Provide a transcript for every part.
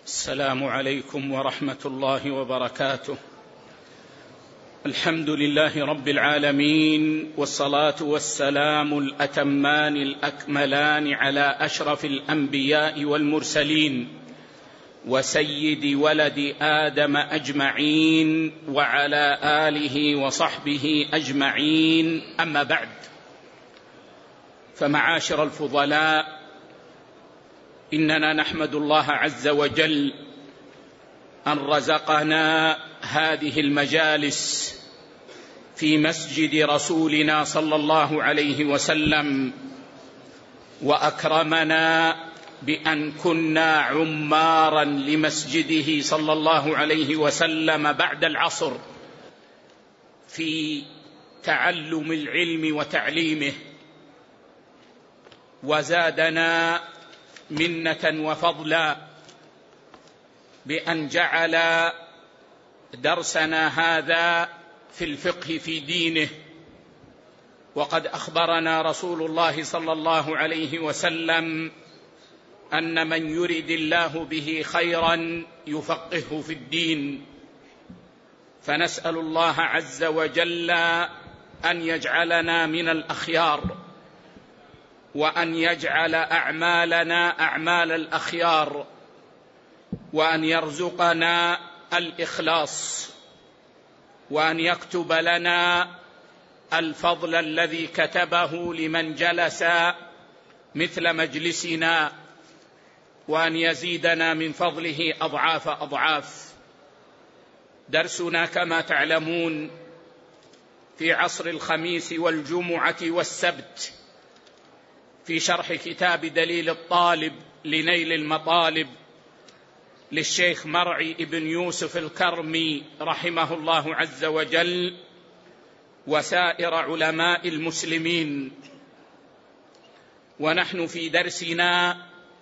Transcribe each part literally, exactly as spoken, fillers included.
السلام عليكم ورحمة الله وبركاته. الحمد لله رب العالمين، والصلاة والسلام الأتمان الأكملان على أشرف الأنبياء والمرسلين وسيد ولد آدم أجمعين وعلى آله وصحبه أجمعين، أما بعد. فمعاشر الفضلاء، إننا نحمد الله عز وجل أن رزقنا هذه المجالس في مسجد رسولنا صلى الله عليه وسلم، وأكرمنا بأن كنا عمارا لمسجده صلى الله عليه وسلم بعد العصر في تعلم العلم وتعليمه، وزادنا منة وفضلا بأن جعل درسنا هذا في الفقه في دينه. وقد أخبرنا رسول الله صلى الله عليه وسلم أن من يرد الله به خيرا يفقهه في الدين، فنسأل الله عز وجل أن يجعلنا من الأخيار، وأن يجعل أعمالنا أعمال الأخيار، وأن يرزقنا الإخلاص، وأن يكتب لنا الفضل الذي كتبه لمن جلس مثل مجلسنا، وأن يزيدنا من فضله أضعاف أضعاف. درسنا كما تعلمون في عصر الخميس والجمعة والسبت في شرح كتاب دليل الطالب لنيل المطالب للشيخ مرعي ابن يوسف الكرمي رحمه الله عز وجل وسائر علماء المسلمين. ونحن في درسنا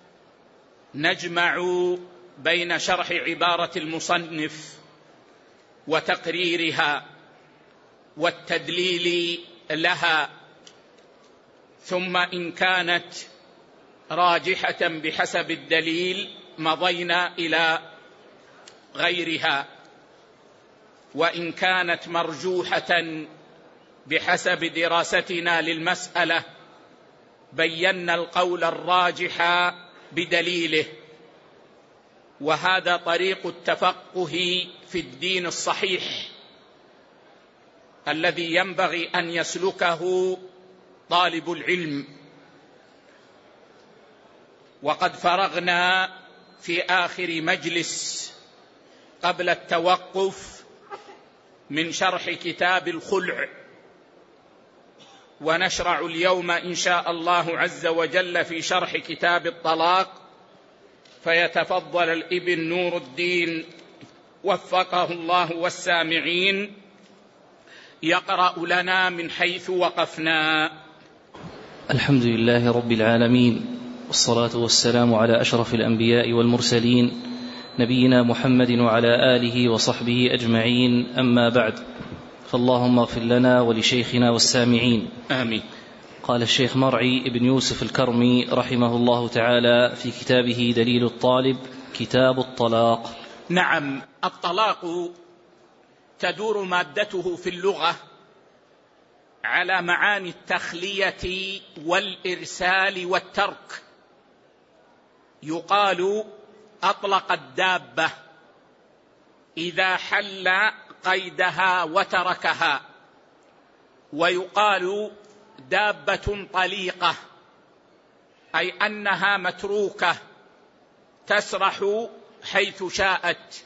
نجمع بين شرح عبارة المصنف وتقريرها والتدليل لها، ثم إن كانت راجحة بحسب الدليل مضينا إلى غيرها، وإن كانت مرجوحة بحسب دراستنا للمسألة بينا القول الراجح بدليله. وهذا طريق التفقه في الدين الصحيح الذي ينبغي أن يسلكه طالب العلم. وقد فرغنا في آخر مجلس قبل التوقف من شرح كتاب الخلع، ونشرع اليوم إن شاء الله عز وجل في شرح كتاب الطلاق، فيتفضل الابن نور الدين وفقه الله والسامعين يقرأ لنا من حيث وقفنا. الحمد لله رب العالمين، والصلاة والسلام على أشرف الأنبياء والمرسلين نبينا محمد وعلى آله وصحبه أجمعين، أما بعد، فاللهم اغفر لنا ولشيخنا والسامعين، آمين. قال الشيخ مرعي ابن يوسف الكرمي رحمه الله تعالى في كتابه دليل الطالب كتاب الطلاق. نعم، الطلاق تدور مادته في اللغة على معاني التخلية والإرسال والترك. يقال أطلق الدابة إذا حل قيدها وتركها، ويقال دابة طليقة أي أنها متروكة تسرح حيث شاءت.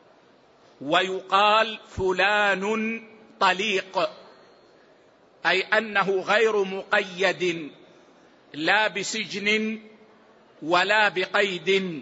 ويقال فلان طليق أي أنه غير مقيد لا بسجن ولا بقيد.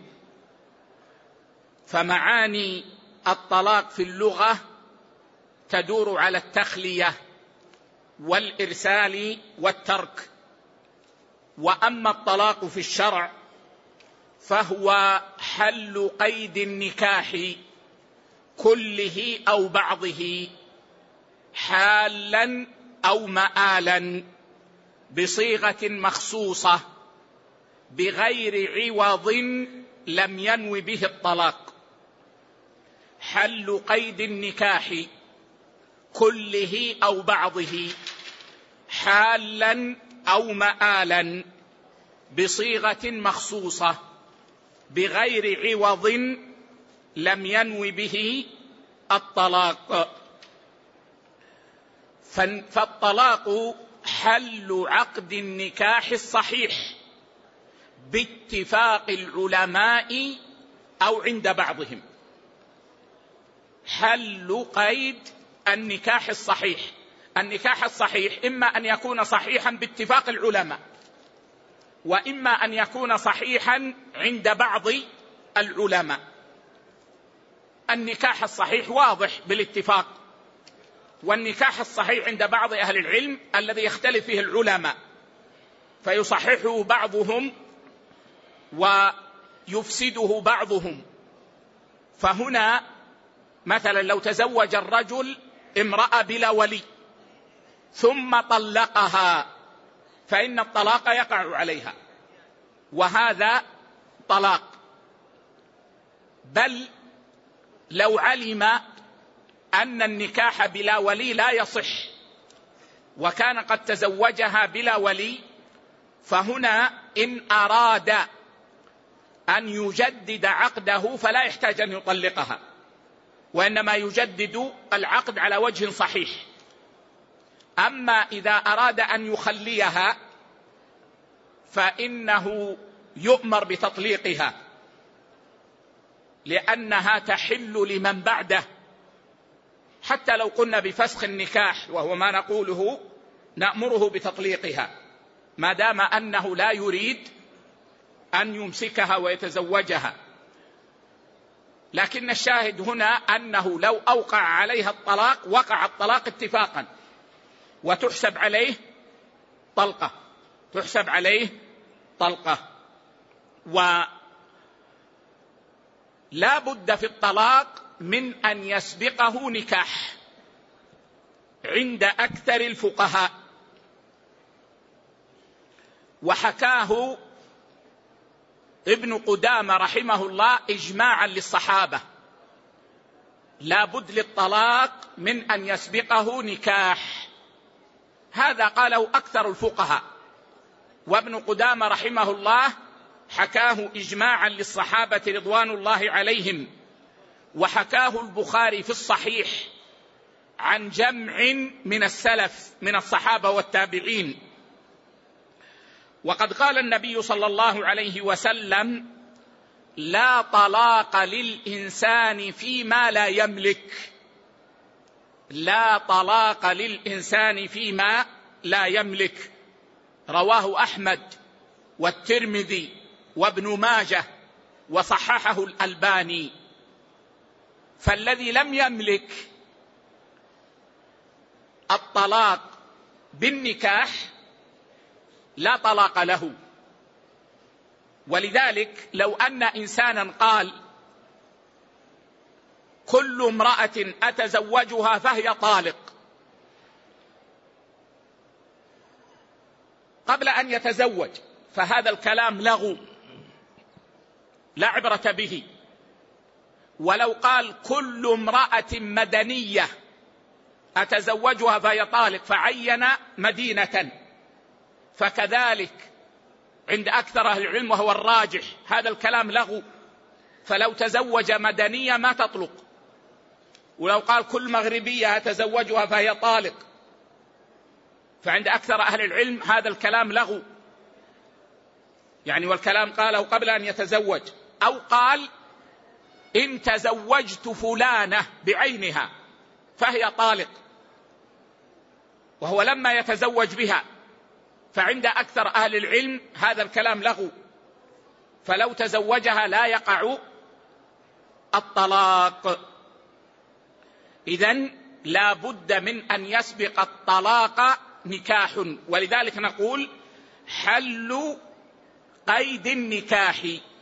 فمعاني الطلاق في اللغة تدور على التخلية والإرسال والترك. وأما الطلاق في الشرع فهو حل قيد النكاح كله أو بعضه حالا أو مآلا بصيغة مخصوصة بغير عوض لم ينو به الطلاق. حل قيد النكاح كله أو بعضه حالا أو مآلا بصيغة مخصوصة بغير عوض لم ينو به الطلاق. فالطلاق حل عقد النكاح الصحيح باتفاق العلماء أو عند بعضهم. حل قيد النكاح الصحيح. النكاح الصحيح إما أن يكون صحيحا باتفاق العلماء، وإما أن يكون صحيحا عند بعض العلماء. النكاح الصحيح واضح بالاتفاق، والنكاح الصحيح عند بعض أهل العلم الذي يختلف فيه العلماء، فيصححه بعضهم ويفسده بعضهم. فهنا مثلا لو تزوج الرجل امرأة بلا ولي ثم طلقها فإن الطلاق يقع عليها، وهذا طلاق. بل لو علم أن النكاح بلا ولي لا يصح وكان قد تزوجها بلا ولي، فهنا إن أراد أن يجدد عقده فلا يحتاج أن يطلقها، وإنما يجدد العقد على وجه صحيح. أما إذا أراد أن يخليها فإنه يؤمر بتطليقها، لأنها تحل لمن بعده. حتى لو قلنا بفسخ النكاح وهو ما نقوله، نأمره بتطليقها ما دام أنه لا يريد أن يمسكها ويتزوجها. لكن الشاهد هنا أنه لو أوقع عليها الطلاق وقع الطلاق اتفاقا، وتحسب عليه طلقة، تحسب عليه طلقة. ولا بد في الطلاق من أن يسبقه نكاح عند أكثر الفقهاء. وحكاه ابن قدامة رحمه الله إجماعا للصحابة، لا بد للطلاق من أن يسبقه نكاح. هذا قاله أكثر الفقهاء، وابن قدامة رحمه الله حكاه إجماعا للصحابة رضوان الله عليهم، وحكاه البخاري في الصحيح عن جمع من السلف من الصحابة والتابعين. وقد قال النبي صلى الله عليه وسلم: لا طلاق للإنسان فيما لا يملك. لا طلاق للإنسان فيما لا يملك. رواه أحمد والترمذي وابن ماجه وصححه الألباني. فالذي لم يملك الطلاق بالنكاح لا طلاق له. ولذلك لو أن إنسانا قال: كل امرأة أتزوجها فهي طالق، قبل أن يتزوج، فهذا الكلام لغو لا عبرة به. ولو قال: كل امرأة مدنية أتزوجها فهي طالق، فعين مدينة، فكذلك عند أكثر أهل العلم وهو الراجح هذا الكلام لغو. فلو تزوج مدنية ما تطلق. ولو قال: كل مغربية أتزوجها فهي طالق، فعند أكثر أهل العلم هذا الكلام لغو، يعني والكلام قاله قبل أن يتزوج. أو قال: إن تزوجت فلانة بعينها فهي طالق، وهو لما يتزوج بها، فعند أكثر أهل العلم هذا الكلام لغو، فلو تزوجها لا يقع الطلاق. إذن لا بد من أن يسبق الطلاق نكاح. ولذلك نقول: حل قيد النكاح.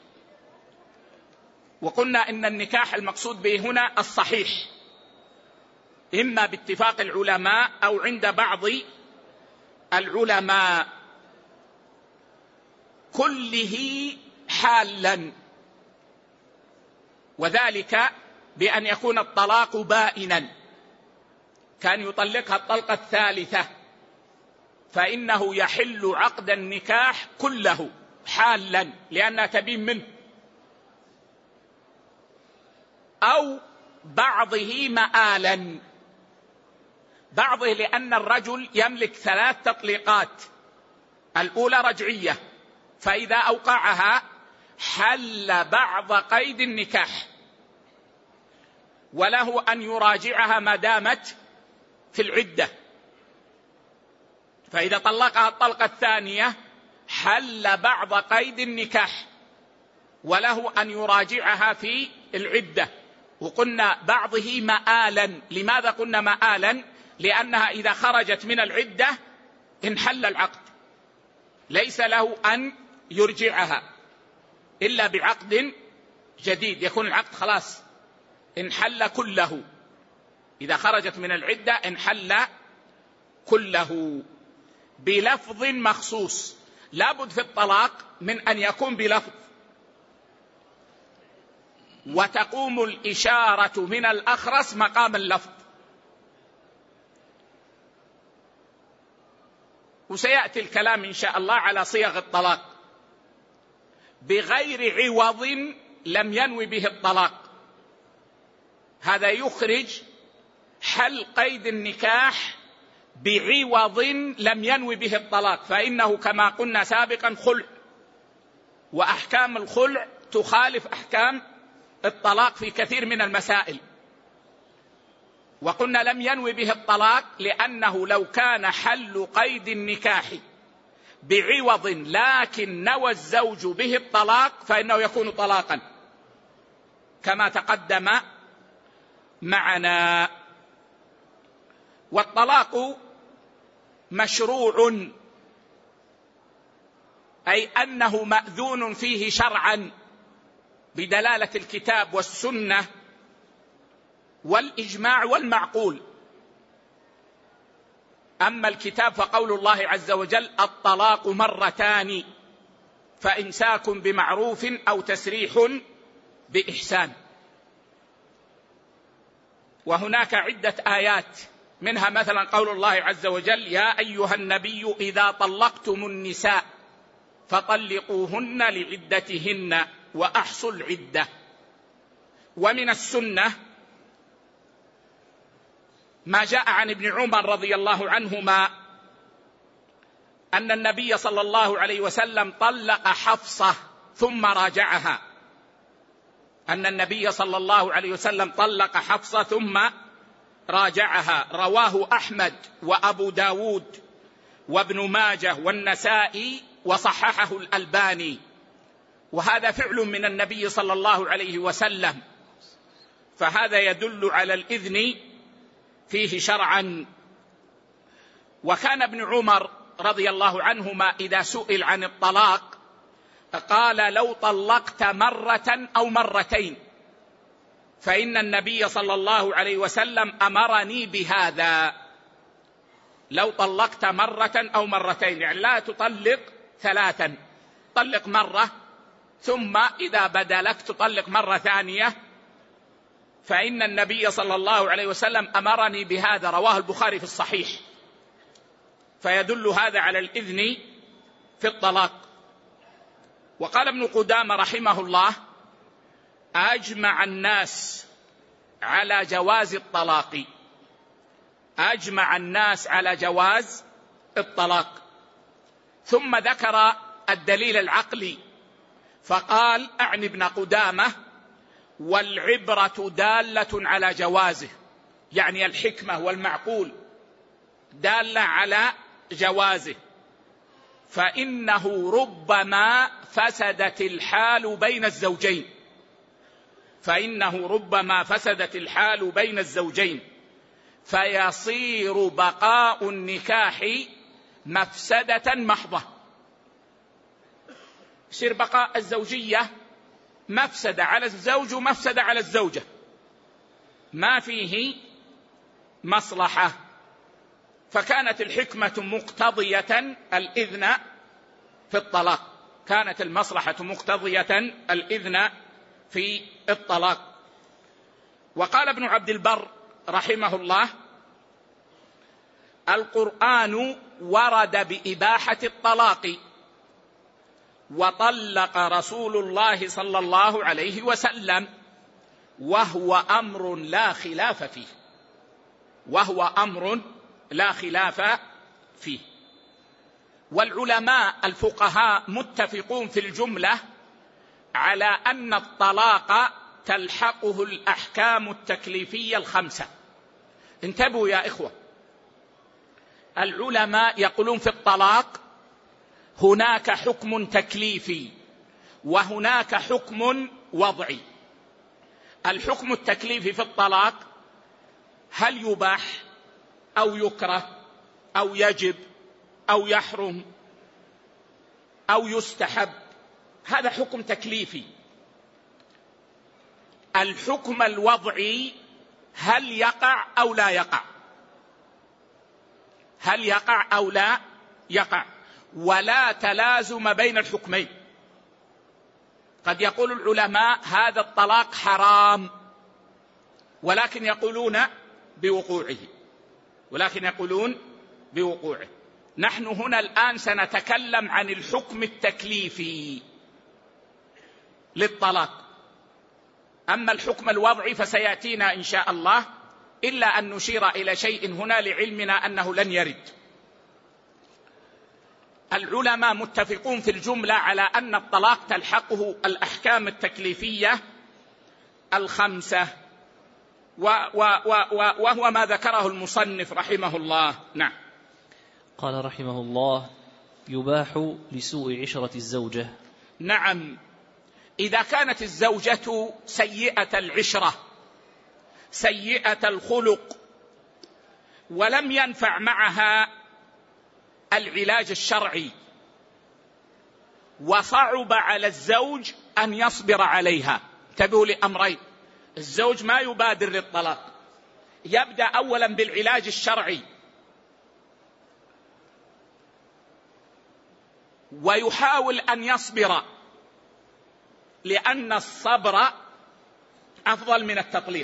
وقلنا إن النكاح المقصود به هنا الصحيح، إما باتفاق العلماء أو عند بعض العلماء. كله حالا، وذلك بأن يكون الطلاق بائنا، كان يطلقها الطلقة الثالثة، فإنه يحل عقد النكاح كله حالا لأنها تبين منه، أو بعضه مآلا، بعضه لأن الرجل يملك ثلاث تطليقات، الأولى رجعية، فإذا أوقعها حل بعض قيد النكاح، وله أن يراجعها ما دامت في العدة، فإذا طلقها الطلقة الثانية حل بعض قيد النكاح، وله أن يراجعها في العدة. وقلنا بعضه مآلا، لماذا قلنا مآلا؟ لأنها إذا خرجت من العدة انحل العقد، ليس له أن يرجعها إلا بعقد جديد، يكون العقد خلاص انحل كله، إذا خرجت من العدة انحل كله بلفظ مخصوص. لابد في الطلاق من أن يكون بلفظ، وتقوم الإشارة من الأخرس مقام اللفظ. وسيأتي الكلام إن شاء الله على صيغ الطلاق. بغير عوض لم ينوي به الطلاق، هذا يخرج حل قيد النكاح بعوض لم ينوي به الطلاق، فإنه كما قلنا سابقا خلع، وأحكام الخلع تخالف أحكام الطلاق في كثير من المسائل. وقلنا لم ينوي به الطلاق لأنه لو كان حل قيد النكاح بعوض لكن نوى الزوج به الطلاق فإنه يكون طلاقا كما تقدم معنا. والطلاق مشروع، أي أنه مأذون فيه شرعا بدلالة الكتاب والسنة والإجماع والمعقول. أما الكتاب فقول الله عز وجل: الطلاق مرتان فإمساك بمعروف أو تسريح بإحسان. وهناك عدة آيات، منها مثلا قول الله عز وجل: يا أيها النبي إذا طلقتم النساء فطلقوهن لعدتهن وأحصوا العدة. ومن السنة ما جاء عن ابن عمر رضي الله عنهما أن النبي صلى الله عليه وسلم طلق حفصة ثم راجعها، أن النبي صلى الله عليه وسلم طلق حفصة ثم راجعها، رواه أحمد وأبو داود وابن ماجه والنسائي وصححه الألباني. وهذا فعل من النبي صلى الله عليه وسلم، فهذا يدل على الإذن فيه شرعا. وكان ابن عمر رضي الله عنهما إذا سئل عن الطلاق قال: لو طلقت مرة أو مرتين فإن النبي صلى الله عليه وسلم أمرني بهذا. لو طلقت مرة أو مرتين، يعني لا تطلق ثلاثا، طلق مرة ثم إذا بدا لك تطلق مرة ثانية، فإن النبي صلى الله عليه وسلم أمرني بهذا، رواه البخاري في الصحيح. فيدل هذا على الإذن في الطلاق. وقال ابن قدامة رحمه الله: أجمع الناس على جواز الطلاق، أجمع الناس على جواز الطلاق. ثم ذكر الدليل العقلي فقال: أعني ابن قدامة: والعبرة دالة على جوازه، يعني الحكمة والمعقول دالة على جوازه، فإنه ربما فسدت الحال بين الزوجين، فإنه ربما فسدت الحال بين الزوجين فيصير بقاء النكاح مفسدة محضة، يصير بقاء الزوجية مفسدة على الزوج ومفسدة على الزوجة، ما فيه مصلحة. فكانت الحكمة مقتضية الإذن في الطلاق، كانت المصلحة مقتضية الإذن في الطلاق. وقال ابن عبد البر رحمه الله: القرآن ورد بإباحة الطلاق، وطلق رسول الله صلى الله عليه وسلم، وهو أمر لا خلاف فيه، وهو أمر لا خلاف فيه. والعلماء الفقهاء متفقون في الجملة على أن الطلاق تلحقه الأحكام التكليفية الخمسة. انتبهوا يا إخوة، العلماء يقولون في الطلاق هناك حكم تكليفي وهناك حكم وضعي. الحكم التكليفي في الطلاق هل يباح أو يكره أو يجب أو يحرم أو يستحب، هذا حكم تكليفي. الحكم الوضعي هل يقع أو لا يقع، هل يقع أو لا يقع، ولا تلازم بين الحكمين. قد يقول العلماء هذا الطلاق حرام، ولكن يقولون بوقوعه، ولكن يقولون بوقوعه. نحن هنا الآن سنتكلم عن الحكم التكليفي للطلاق، أما الحكم الوضعي فسيأتينا إن شاء الله، إلا أن نشير إلى شيء هنا لعلمنا أنه لن يرد. العلماء متفقون في الجملة على أن الطلاق تلحقه الأحكام التكليفية الخمسة، وهو ما ذكره المصنف رحمه الله. نعم. قال رحمه الله: يباح لسوء عشرة الزوجة. نعم، إذا كانت الزوجة سيئة العشرة سيئة الخلق ولم ينفع معها العلاج الشرعي، وصعب على الزوج أن يصبر عليها. انتبهوا لأمرين: الزوج ما يبادر للطلاق، يبدأ أولا بالعلاج الشرعي ويحاول أن يصبر، لأن الصبر أفضل من التطليق.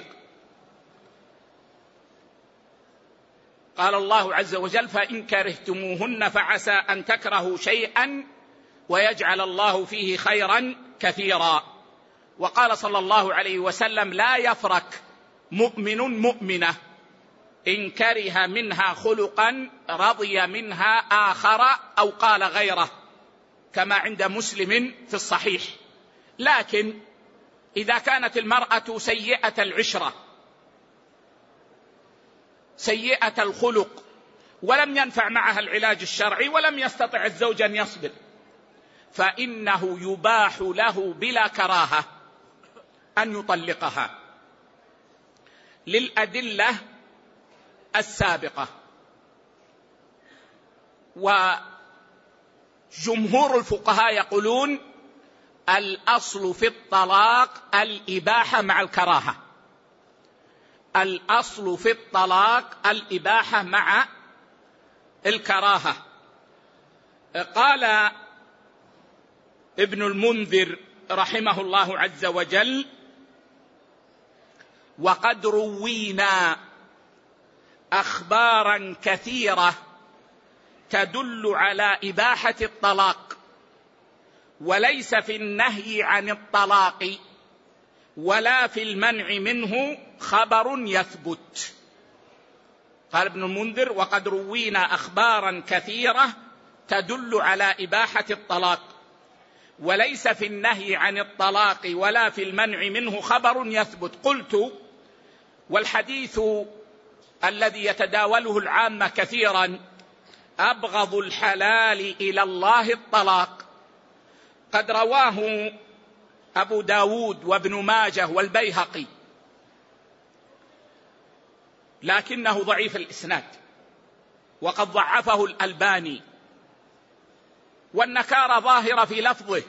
قال الله عز وجل: فإن كرهتموهن فعسى أن تكرهوا شيئا ويجعل الله فيه خيرا كثيرا. وقال صلى الله عليه وسلم: لا يفرك مؤمن مؤمنة إن كره منها خلقا رضي منها آخر أو قال غيره، كما عند مسلم في الصحيح. لكن إذا كانت المرأة سيئة العشرة سيئة الخلق ولم ينفع معها العلاج الشرعي ولم يستطع الزوج أن يصبر، فإنه يباح له بلا كراهة أن يطلقها للأدلة السابقة. وجمهور الفقهاء يقولون الأصل في الطلاق الإباحة مع الكراهة، الأصل في الطلاق الإباحة مع الكراهة. قال ابن المنذر رحمه الله عز وجل: وقد روينا أخبارا كثيرة تدل على إباحة الطلاق، وليس في النهي عن الطلاق ولا في المنع منه خبر يثبت. قال ابن المنذر: وقد روينا أخبارا كثيرة تدل على إباحة الطلاق، وليس في النهي عن الطلاق ولا في المنع منه خبر يثبت. قلت: والحديث الذي يتداوله العامة كثيرا: أبغض الحلال إلى الله الطلاق، قد رواه أبو داود وابن ماجه والبيهقي، لكنه ضعيف الإسناد وقد ضعفه الألباني، والنكارة ظاهرة في لفظه،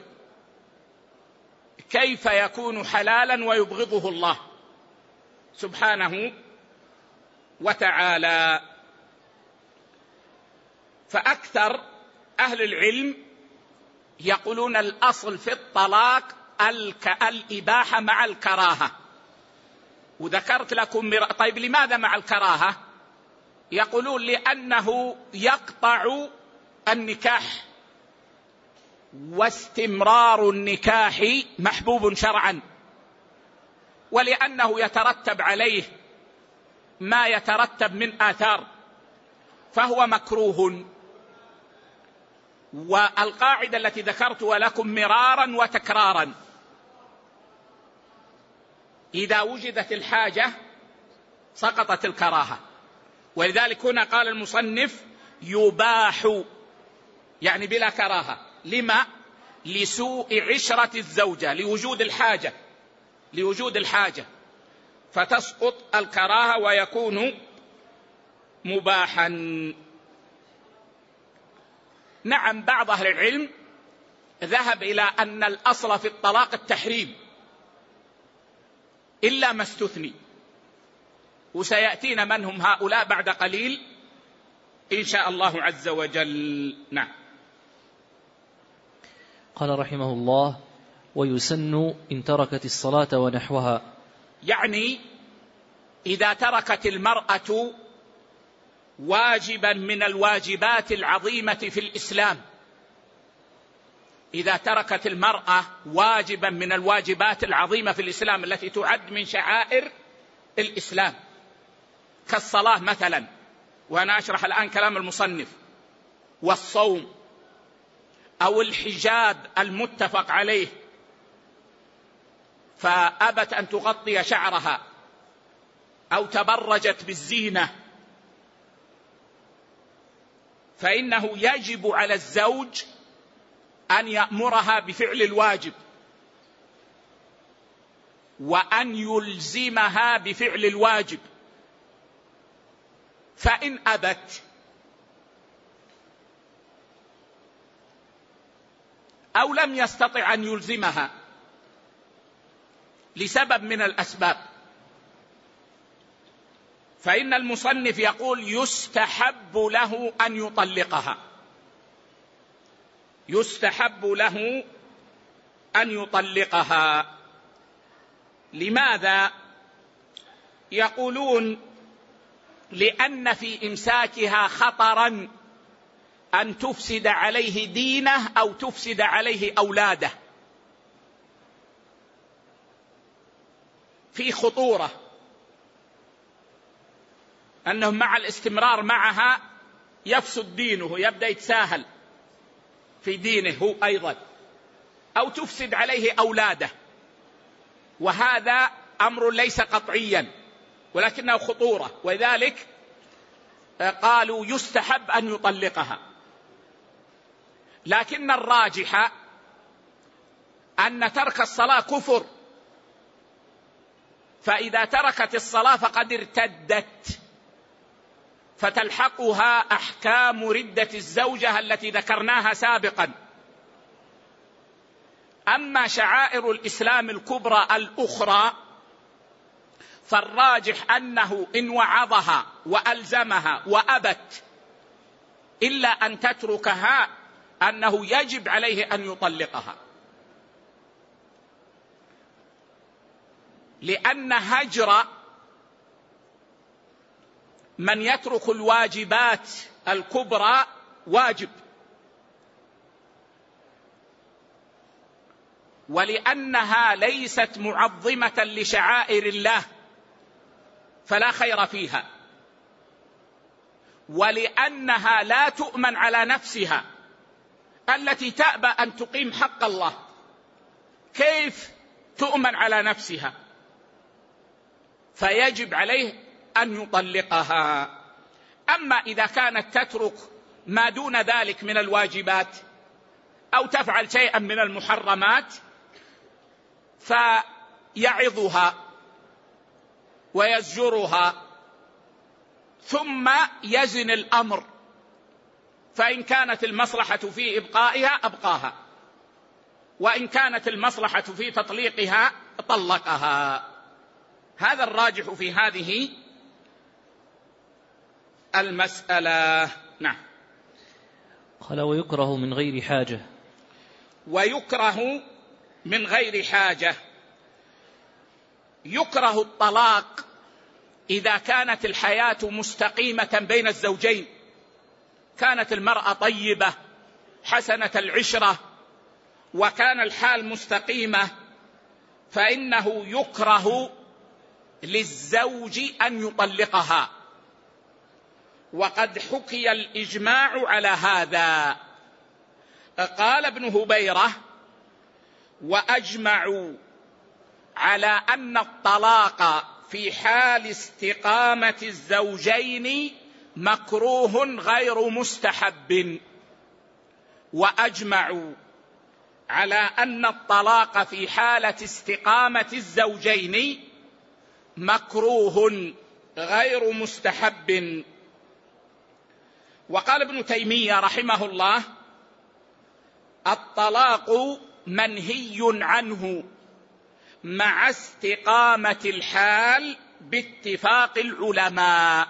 كيف يكون حلالا ويبغضه الله سبحانه وتعالى؟ فأكثر أهل العلم يقولون الأصل في الطلاق الإباحة مع الكراهة، وذكرت لكم مر... طيب لماذا مع الكراهة؟ يقولون لأنه يقطع النكاح، واستمرار النكاح محبوب شرعا، ولأنه يترتب عليه ما يترتب من آثار فهو مكروه. والقاعدة التي ذكرتها لكم مرارا وتكرارا، إذا وجدت الحاجة سقطت الكراهة. ولذلك هنا قال المصنف يباح، يعني بلا كراهة. لما؟ لسوء عشرة الزوجة، لوجود الحاجة لوجود الحاجة فتسقط الكراهة ويكون مباحا. نعم، بعض أهل العلم ذهب إلى أن الأصل في الطلاق التحريم إلا ما استثني، وسيأتينا من هم هؤلاء بعد قليل إن شاء الله عز وجل. نعم. قال رحمه الله: ويسن إن تركت الصلاة ونحوها، يعني إذا تركت المرأة واجبا من الواجبات العظيمة في الإسلام، إذا تركت المرأة واجبا من الواجبات العظيمة في الإسلام التي تعد من شعائر الإسلام كالصلاة مثلا، وأنا أشرح الآن كلام المصنف، والصوم، أو الحجاب المتفق عليه فأبت أن تغطي شعرها أو تبرجت بالزينة، فإنه يجب على الزوج أن يأمرها بفعل الواجب وأن يلزمها بفعل الواجب. فإن أبت أو لم يستطع أن يلزمها لسبب من الأسباب، فإن المصنف يقول يستحب له أن يطلقها، يستحب له أن يطلقها. لماذا؟ يقولون لأن في إمساكها خطرا أن تفسد عليه دينه أو تفسد عليه أولاده، في خطورة أنه مع الاستمرار معها يفسد دينه، يبدأ يتساهل في دينه هو أيضا، أو تفسد عليه أولاده، وهذا أمر ليس قطعيا ولكنه خطورة، ولذلك قالوا يستحب أن يطلقها. لكن الراجح أن ترك الصلاة كفر، فإذا تركت الصلاة فقد ارتدت، فتلحقها أحكام ردة الزوجة التي ذكرناها سابقا. أما شعائر الإسلام الكبرى الأخرى فالراجح أنه إن وعظها وألزمها وأبت إلا أن تتركها أنه يجب عليه أن يطلقها، لأن هجر من يترك الواجبات الكبرى واجب، ولأنها ليست معظمة لشعائر الله فلا خير فيها، ولأنها لا تؤمن على نفسها التي تأبى أن تقيم حق الله، كيف تؤمن على نفسها؟ فيجب عليه أن يطلقها. أما إذا كانت تترك ما دون ذلك من الواجبات أو تفعل شيئا من المحرمات فيعظها ويزجرها ثم يزن الأمر، فإن كانت المصلحة في إبقائها أبقاها، وإن كانت المصلحة في تطليقها طلقها. هذا الراجح في هذه المسألة. نعم. قال: ويكره من غير حاجة. ويكره من غير حاجة. يكره الطلاق إذا كانت الحياة مستقيمة بين الزوجين، كانت المرأة طيبة حسنة العشرة وكان الحال مستقيمة، فإنه يكره للزوج أن يطلقها، وقد حكي الإجماع على هذا. قال ابن هبيرة: وأجمعوا على أن الطلاق في حال استقامة الزوجين مكروه غير مستحب. وأجمعوا على أن الطلاق في حالة استقامة الزوجين مكروه غير مستحب. وقال ابن تيمية رحمه الله: الطلاق منهي عنه مع استقامة الحال باتفاق العلماء.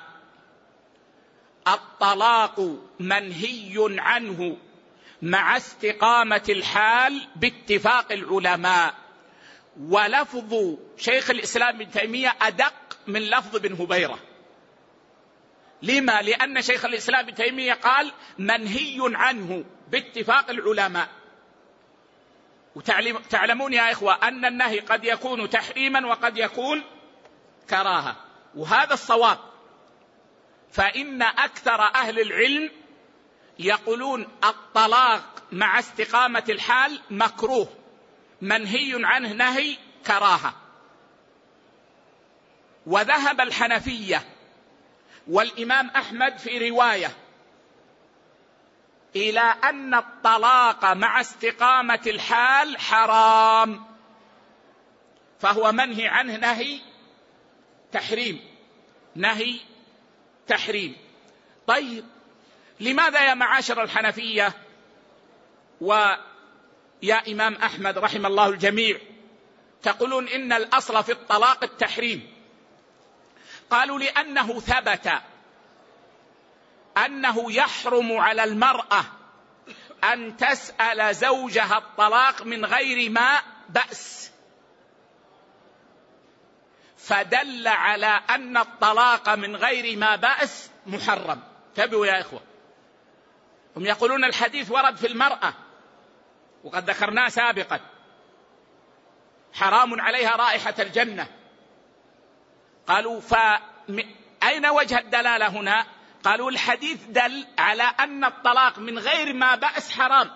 الطلاق منهي عنه مع استقامة الحال باتفاق العلماء. ولفظ شيخ الإسلام ابن تيمية أدق من لفظ ابن هبيرة. لما؟ لأن شيخ الإسلام ابن تيمية قال منهي عنه باتفاق العلماء. وتعلمون يا إخوة أن النهي قد يكون تحريما وقد يكون كراهة، وهذا الصواب. فإن أكثر أهل العلم يقولون الطلاق مع استقامة الحال مكروه منهي عنه نهي كراهة. وذهب الحنفية والإمام أحمد في رواية إلى أن الطلاق مع استقامة الحال حرام، فهو منهي عنه نهي تحريم، نهي تحريم. طيب لماذا يا معاشر الحنفية ويا إمام أحمد رحم الله الجميع تقولون إن الأصل في الطلاق التحريم؟ قالوا لأنه ثبت أنه يحرم على المرأة أن تسأل زوجها الطلاق من غير ما بأس، فدل على أن الطلاق من غير ما بأس محرم. تابعوا يا إخوة، هم يقولون الحديث ورد في المرأة وقد ذكرناه سابقا: حرام عليها رائحة الجنة. قالوا فأين وجه الدلالة هنا؟ قالوا الحديث دل على أن الطلاق من غير ما بأس حرام،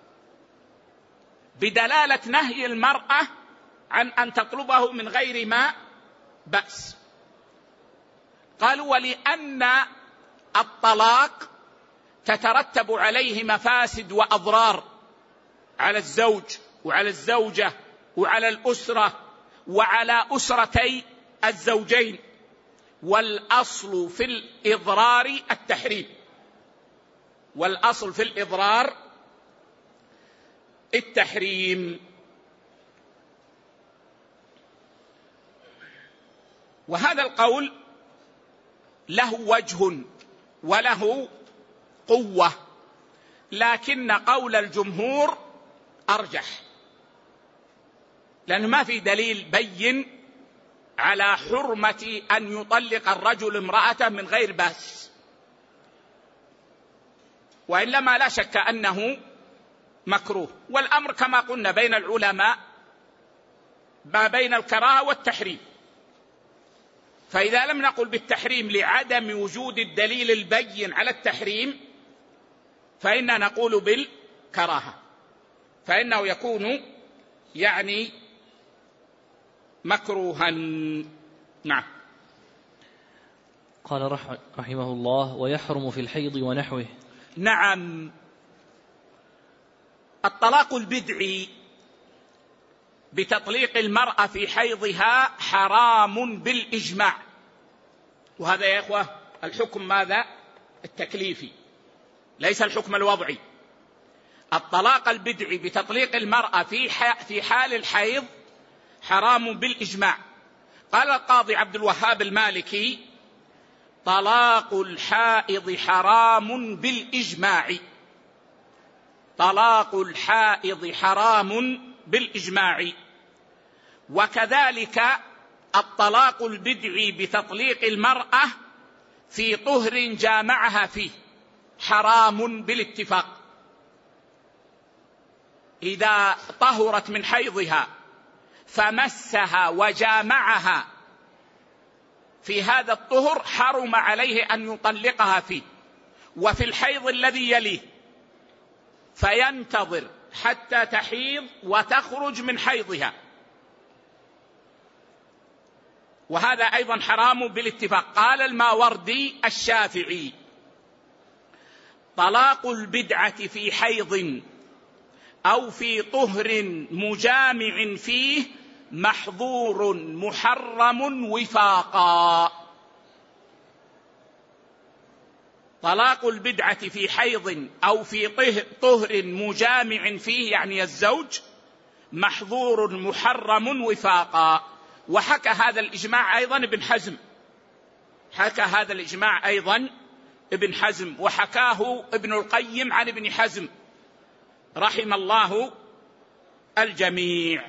بدلالة نهي المرأة عن أن تطلبه من غير ما بأس. قالوا ولأن الطلاق تترتب عليه مفاسد وأضرار على الزوج وعلى الزوجة وعلى الأسرة وعلى أسرتي الزوجين، والأصل في الإضرار التحريم، والأصل في الإضرار التحريم. وهذا القول له وجه وله قوة، لكن قول الجمهور أرجح، لأنه ما في دليل بين على حرمة أن يطلق الرجل امرأته من غير بأس، وإنما لا شك أنه مكروه. والأمر كما قلنا بين العلماء ما بين الكراهة والتحريم، فإذا لم نقل بالتحريم لعدم وجود الدليل البين على التحريم فإننا نقول بالكراهة، فإنه يكون يعني مكروها. نعم. قال رحمه الله: ويحرم في الحيض ونحوه. نعم، الطلاق البدعي بتطليق المرأة في حيضها حرام بالإجماع، وهذا يا إخوة الحكم ماذا؟ التكليفي، ليس الحكم الوضعي. الطلاق البدعي بتطليق المرأة في في حال الحيض حرام بالإجماع. قال القاضي عبد الوهاب المالكي: طلاق الحائض حرام بالإجماع. طلاق الحائض حرام بالإجماع. وكذلك الطلاق البدعي بتطليق المرأة في طهر جامعها فيه حرام بالاتفاق. إذا طهرت من حيضها فمسها وجامعها في هذا الطهر حرم عليه أن يطلقها فيه. وفي الحيض الذي يليه فينتظر حتى تحيض وتخرج من حيضها، وهذا أيضا حرام بالاتفاق. قال الماوردي الشافعي: طلاق البدعة في حيض أو في طهر مجامع فيه محظور محرم وفاقا. طلاق البدعة في حيض أو في طهر مجامع فيه يعني الزوج محظور محرم وفاقا. وحكى هذا الإجماع أيضا ابن حزم، حكى هذا الإجماع أيضا ابن حزم، وحكاه ابن القيم عن ابن حزم رحم الله الجميع.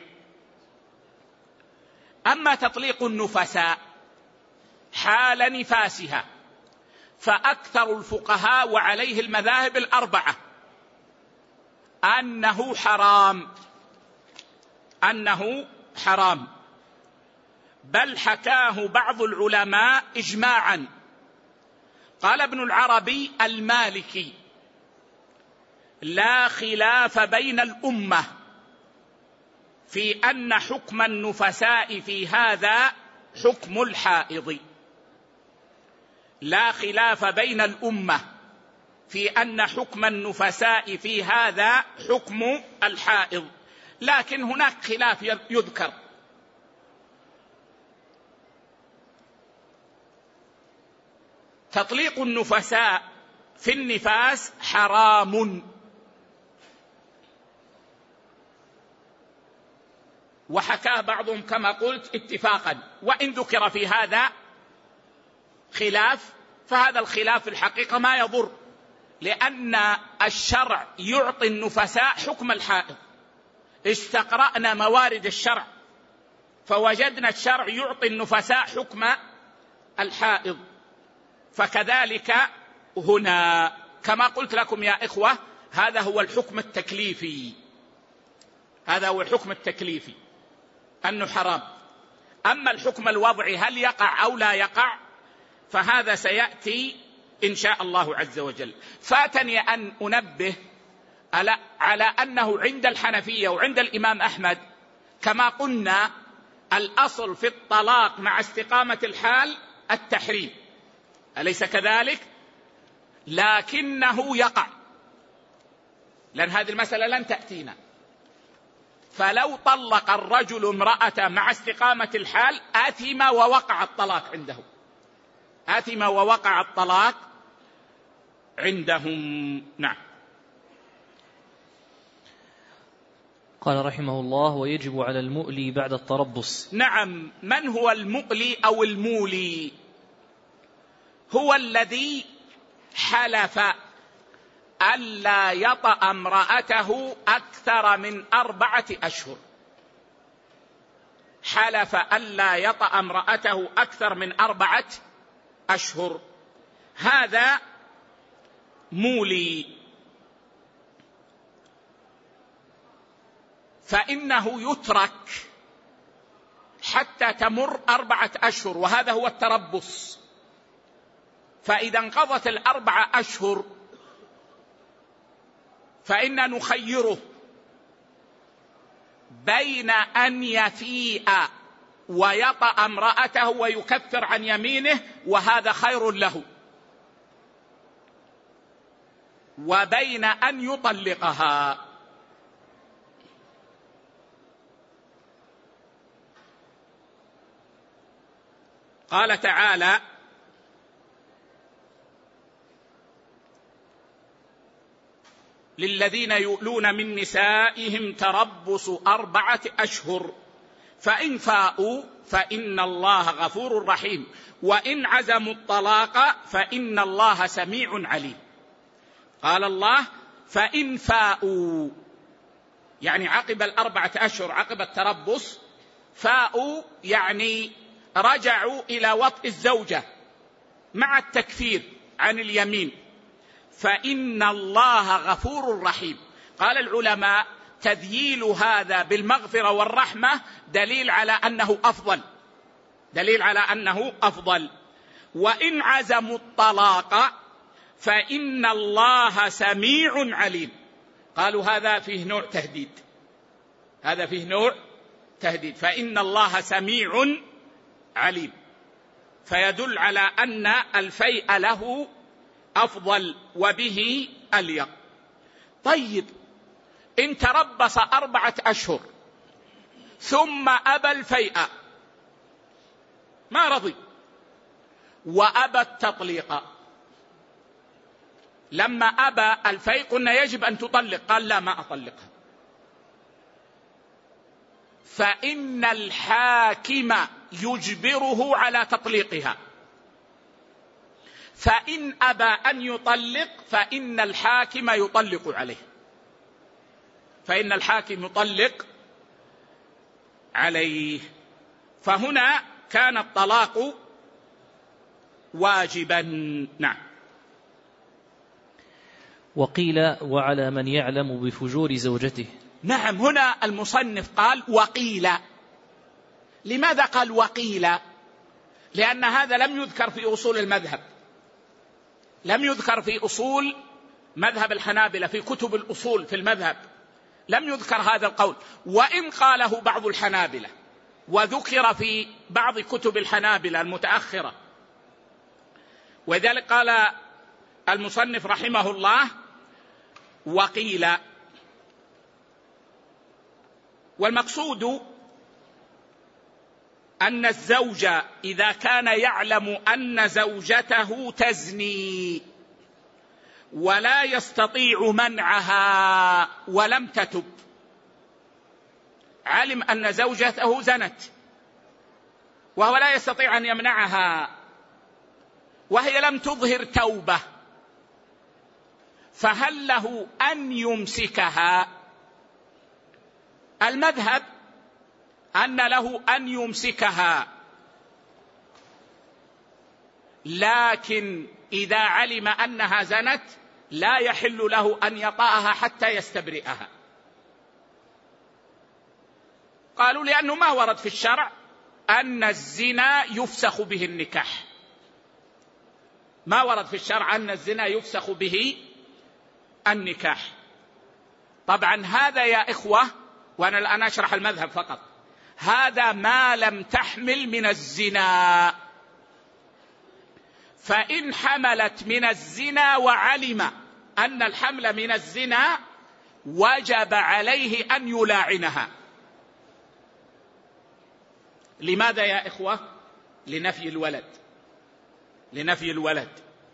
أما تطليق النفساء حال نفاسها فأكثر الفقهاء وعليه المذاهب الأربعة أنه حرام، أنه حرام، بل حكاه بعض العلماء إجماعا. قال ابن العربي المالكي: لا خلاف بين الأمة في أن حكم النفساء في هذا حكم الحائض. لا خلاف بين الأمة في أن حكم النفساء في هذا حكم الحائض، لكن هناك خلاف يذكر. تطليق النفساء في النفاس حرام، وحكاه بعضهم كما قلت اتفاقا، وإن ذكر في هذا خلاف فهذا الخلاف في الحقيقة ما يضر، لأن الشرع يعطي النفساء حكم الحائض. استقرأنا موارد الشرع فوجدنا الشرع يعطي النفساء حكم الحائض، فكذلك هنا كما قلت لكم يا إخوة هذا هو الحكم التكليفي، هذا هو الحكم التكليفي أنه حرام. أما الحكم الوضعي هل يقع أو لا يقع فهذا سيأتي إن شاء الله عز وجل. فاتني أن أنبه على أنه عند الحنفية وعند الإمام أحمد كما قلنا الأصل في الطلاق مع استقامة الحال التحريم، أليس كذلك؟ لكنه يقع، لأن هذه المسألة لن تأتينا. فلو طلق الرجل امرأة مع استقامة الحال آثم ووقع الطلاق عنده، آثم ووقع الطلاق عندهم. نعم. قال رحمه الله: ويجب على المؤلي بعد التربص. نعم. من هو المؤلي أو المولي؟ هو الذي حلف ألا يطأ امرأته أكثر من أربعة أشهر، حلف ألا يطأ امرأته أكثر من أربعة أشهر، هذا مولي. فإنه يترك حتى تمر أربعة أشهر، وهذا هو التربص. فإذا انقضت الأربعة أشهر فإن نخيره بين أن يفيء ويطأ امرأته ويكفر عن يمينه وهذا خير له، وبين أن يطلقها. قال تعالى: للذين يؤلون من نسائهم تربص أربعة أشهر فإن فاءوا فإن الله غفور رحيم وإن عزموا الطلاق فإن الله سميع عليم. قال الله: فإن فاءوا، يعني عقب الأربعة أشهر عقب التربص فاءوا يعني رجعوا إلى وطء الزوجة مع التكفير عن اليمين، فإن الله غفور رحيم. قال العلماء تذييل هذا بالمغفرة والرحمة دليل على أنه أفضل، دليل على أنه أفضل. وإن عزموا الطلاق فإن الله سميع عليم. قالوا هذا فيه نوع تهديد، هذا فيه نوع تهديد، فإن الله سميع عليم، فيدل على أن الفيء له أفضل وبه أليق. طيب إن تربص أربعة أشهر ثم أبى الفيء، ما رضي وأبى التطليق، لما أبى الفيء قلنا يجب أن تطلق، قال لا ما أطلقها، فإن الحاكم يجبره على تطليقها، فإن أبى أن يطلق فإن الحاكم يطلق عليه، فإن الحاكم يطلق عليه. فهنا كان الطلاق واجبا. نعم. وقيل وعلى من يعلم بفجور زوجته. نعم، هنا المصنف قال وقيل. لماذا قال وقيل؟ لأن هذا لم يذكر في أصول المذهب، لم يذكر في أصول مذهب الحنابلة، في كتب الأصول في المذهب لم يذكر هذا القول، وإن قاله بعض الحنابلة وذكر في بعض كتب الحنابلة المتأخرة. وذلك قال المصنف رحمه الله وقيل. والمقصود أن الزوج إذا كان يعلم أن زوجته تزني ولا يستطيع منعها ولم تتب، علم أن زوجته زنت وهو لا يستطيع أن يمنعها وهي لم تظهر توبة، فهل له أن يمسكها؟ المذهب أن له أن يمسكها، لكن إذا علم أنها زنت لا يحل له أن يطأها حتى يستبرئها. قالوا لأنه ما ورد في الشرع أن الزنا يفسخ به النكاح، ما ورد في الشرع أن الزنا يفسخ به النكاح. طبعا هذا يا إخوة، وأنا الآن أشرح المذهب فقط، هذا ما لم تحمل من الزنا، فإن حملت من الزنا وعلم أن الحمل من الزنا وجب عليه أن يلاعنها. لماذا يا إخوة؟ لنفي الولد، لنفي الولد.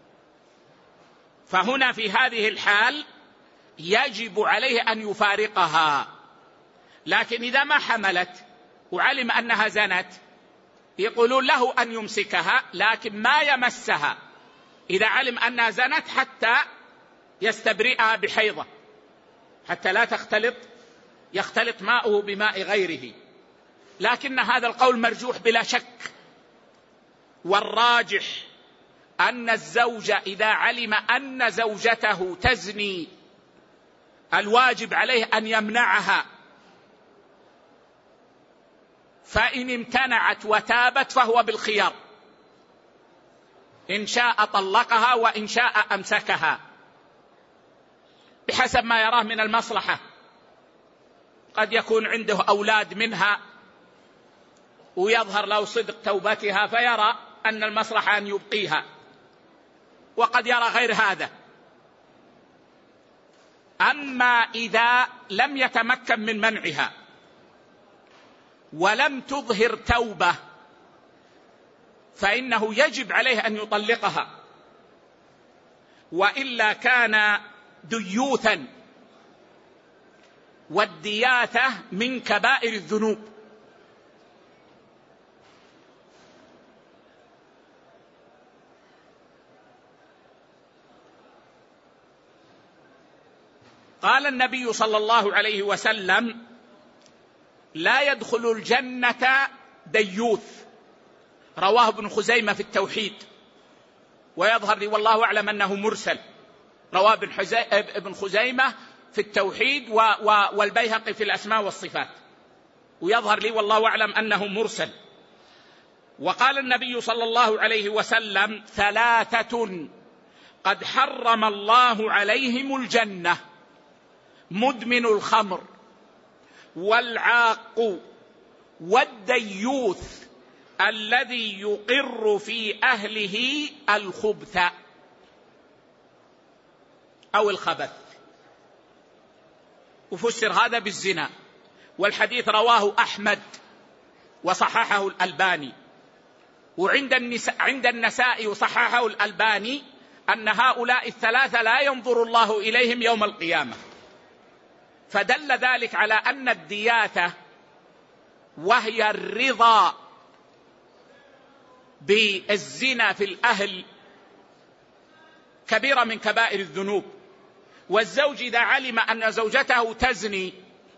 فهنا في هذه الحال يجب عليه أن يفارقها، لكن إذا ما حملت وعلم أنها زنت يقولون له أن يمسكها لكن ما يمسها إذا علم أنها زنت حتى يستبرئها بحيضة، حتى لا تختلط يختلط ماؤه بماء غيره. لكن هذا القول مرجوح بلا شك، والراجح أن الزوج إذا علم أن زوجته تزني الواجب عليه أن يمنعها، فإن امتنعت وتابت فهو بالخيار، إن شاء طلقها وإن شاء أمسكها بحسب ما يراه من المصلحة. قد يكون عنده أولاد منها ويظهر له صدق توبتها فيرى أن المصلحة أن يبقيها، وقد يرى غير هذا. أما إذا لم يتمكن من منعها ولم تظهر توبة فإنه يجب عليه أن يطلقها، وإلا كان ديوثا، والدياثة من كبائر الذنوب. قال النبي صلى الله عليه وسلم: لا يدخل الجنة ديوث. رواه ابن خزيمة في التوحيد، ويظهر لي والله أعلم أنه مرسل. رواه ابن خزيمة في التوحيد والبيهقي في الأسماء والصفات، ويظهر لي والله أعلم أنه مرسل. وقال النبي صلى الله عليه وسلم: ثلاثة قد حرم الله عليهم الجنة: مدمن الخمر، والعاق، والديوث الذي يقر في أهله الخبث أو الخبث. وفسر هذا بالزنا، والحديث رواه أحمد وصححه الألباني. وعند النساء عند النسائي وصححه الألباني أن هؤلاء الثلاثة لا ينظر الله إليهم يوم القيامة. فدل ذلك على أن الدياثة، وهي الرضا بالزنا في الأهل، كبيرة من كبائر الذنوب. والزوج إذا علم أن زوجته تزني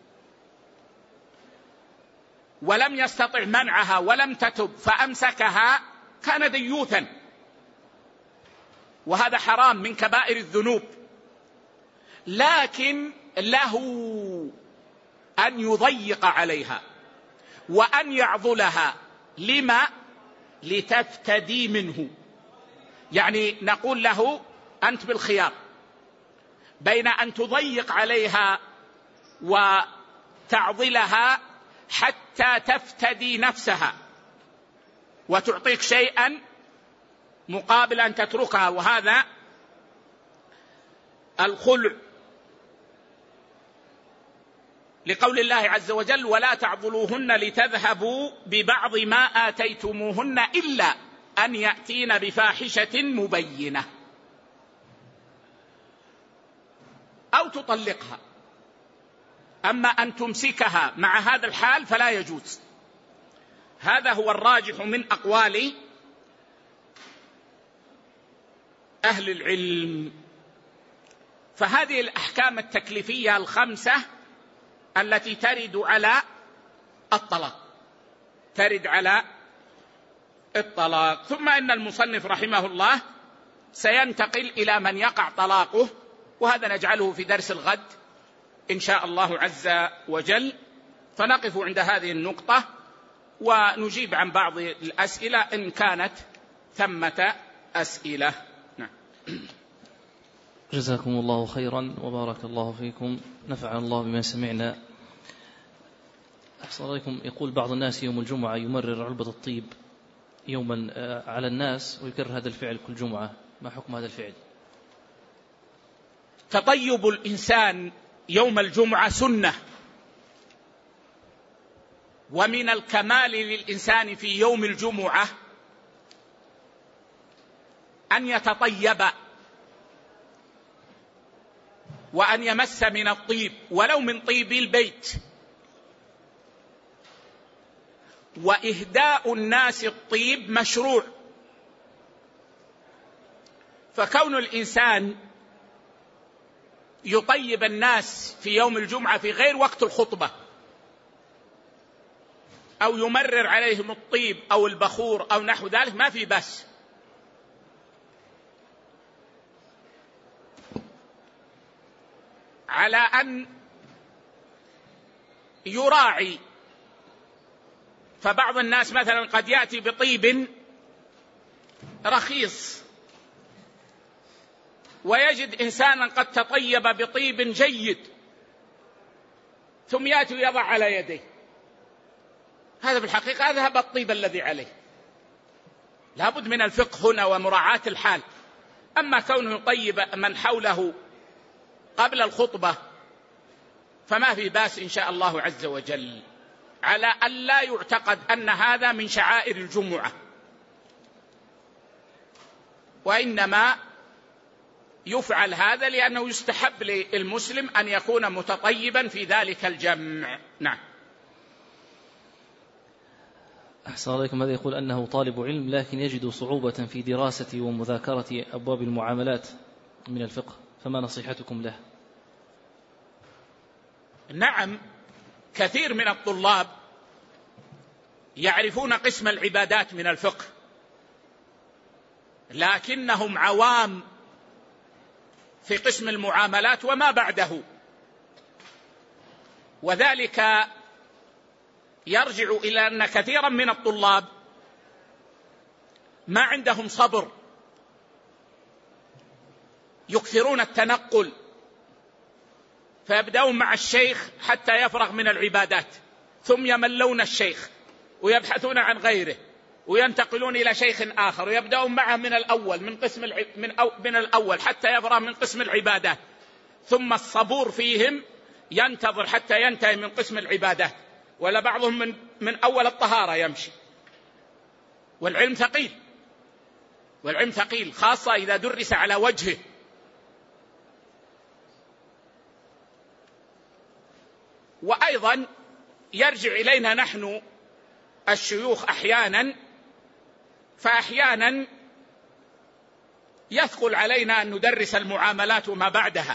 ولم يستطع منعها ولم تتب فأمسكها كان ديوثا، وهذا حرام من كبائر الذنوب. لكن له أن يضيق عليها وأن يعضلها. لما؟ لتفتدي منه. يعني نقول له: أنت بالخيار بين أن تضيق عليها وتعضلها حتى تفتدي نفسها وتعطيك شيئا مقابل أن تتركها، وهذا الخلع، لقول الله عز وجل: ولا تعضلوهن لتذهبوا ببعض ما آتيتموهن إلا أن يأتين بفاحشة مبينة، أو تطلقها. أما أن تمسكها مع هذا الحال فلا يجوز. هذا هو الراجح من أقوال أهل العلم. فهذه الأحكام التكليفية الخمسة التي ترد على الطلاق ترد على الطلاق. ثم إن المصنف رحمه الله سينتقل إلى من يقع طلاقه، وهذا نجعله في درس الغد إن شاء الله عز وجل. فنقف عند هذه النقطة ونجيب عن بعض الأسئلة إن كانت ثمة أسئلة. نعم. جزاكم الله خيرا وبارك الله فيكم، نفعنا الله بما سمعنا. أحسن عليكم. يقول بعض الناس يوم الجمعة يمرر علبة الطيب يوما على الناس ويكرر هذا الفعل كل جمعة، ما حكم هذا الفعل؟ تطيب الإنسان يوم الجمعة سنة، ومن الكمال للإنسان في يوم الجمعة أن يتطيب وأن يمس من الطيب ولو من طيب البيت. وإهداء الناس الطيب مشروع، فكون الإنسان يطيب الناس في يوم الجمعة في غير وقت الخطبة أو يمرر عليهم الطيب أو البخور أو نحو ذلك ما في بأس. على أن يراعي، فبعض الناس مثلا قد يأتي بطيب رخيص ويجد إنسانا قد تطيب بطيب جيد ثم يأتي ويضع على يديه، هذا في الحقيقة ذهب الطيب الذي عليه. لابد من الفقه هنا ومراعاة الحال. أما كونه يطيب من حوله قبل الخطبة فما في باس إن شاء الله عز وجل، على أن لا يعتقد أن هذا من شعائر الجمعة، وإنما يفعل هذا لأنه يستحب للمسلم أن يكون متطيبا في ذلك الجمع. نعم. أحسن عليكم. هذا يقول أنه طالب علم لكن يجد صعوبة في دراسة ومذاكرة أبواب المعاملات من الفقه، فما نصيحتكم له؟ نعم، كثير من الطلاب يعرفون قسم العبادات من الفقه، لكنهم عوام في قسم المعاملات وما بعده، وذلك يرجع إلى أن كثيرا من الطلاب ما عندهم صبر، يكثرون التنقل، فيبدأون مع الشيخ حتى يفرغ من العبادات، ثم يملون الشيخ ويبحثون عن غيره وينتقلون إلى شيخ آخر ويبدأون معه من الأول من قسم الع... من, أو... من الأول حتى يفرغ من قسم العبادات، ثم الصبور فيهم ينتظر حتى ينتهي من قسم العبادات، ولا بعضهم من, من أول الطهارة يمشي. والعلم ثقيل، والعلم ثقيل خاصة إذا درس على وجهه. وأيضا يرجع إلينا نحن الشيوخ أحيانا، فأحيانا يثقل علينا أن ندرس المعاملات وما بعدها،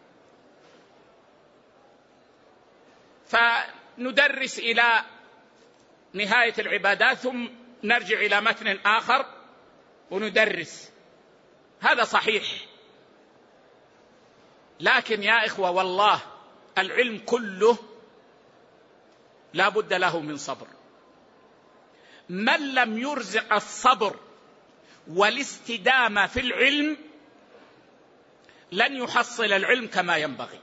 فندرس إلى نهاية العبادات ثم نرجع إلى متن آخر وندرس. هذا صحيح، لكن يا إخوة والله العلم كله لا بد له من صبر. من لم يرزق الصبر والاستدامة في العلم لن يحصل العلم كما ينبغي.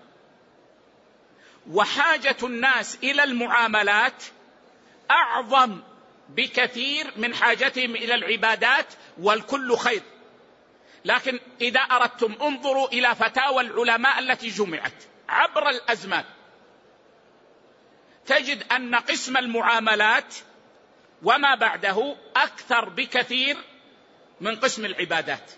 وحاجة الناس إلى المعاملات أعظم بكثير من حاجتهم إلى العبادات، والكل خير. لكن إذا أردتم انظروا إلى فتاوى العلماء التي جمعت عبر الأزمان، تجد أن قسم المعاملات وما بعده أكثر بكثير من قسم العبادات.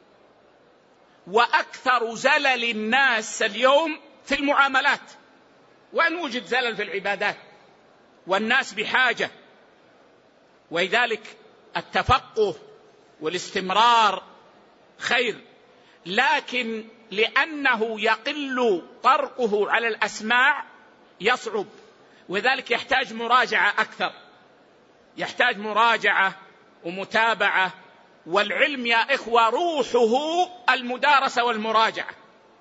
وأكثر زلل الناس اليوم في المعاملات، وأن وجد زلل في العبادات، والناس بحاجة. ولذلك التفقه والاستمرار خير، لكن لأنه يقل طرقه على الأسماع يصعب، وذلك يحتاج مراجعة أكثر، يحتاج مراجعة ومتابعة. والعلم يا إخوة روحه المدارسة والمراجعة.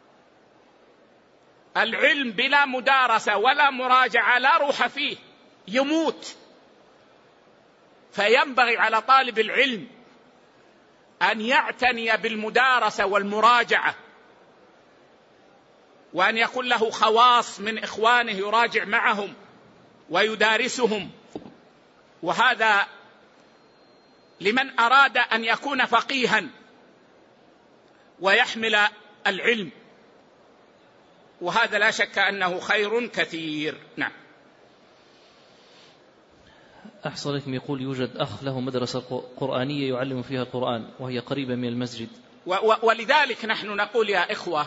العلم بلا مدارسة ولا مراجعة لا روح فيه، يموت. فينبغي على طالب العلم أن يعتني بالمدارسة والمراجعة، وأن يكون له خواص من إخوانه يراجع معهم ويدارسهم. وهذا لمن أراد أن يكون فقيها ويحمل العلم، وهذا لا شك أنه خير كثير. نعم. أحسن لكم. يقول يوجد أخ له مدرسة قرآنية يعلم فيها القرآن وهي قريبة من المسجد، ولذلك نحن نقول يا إخوة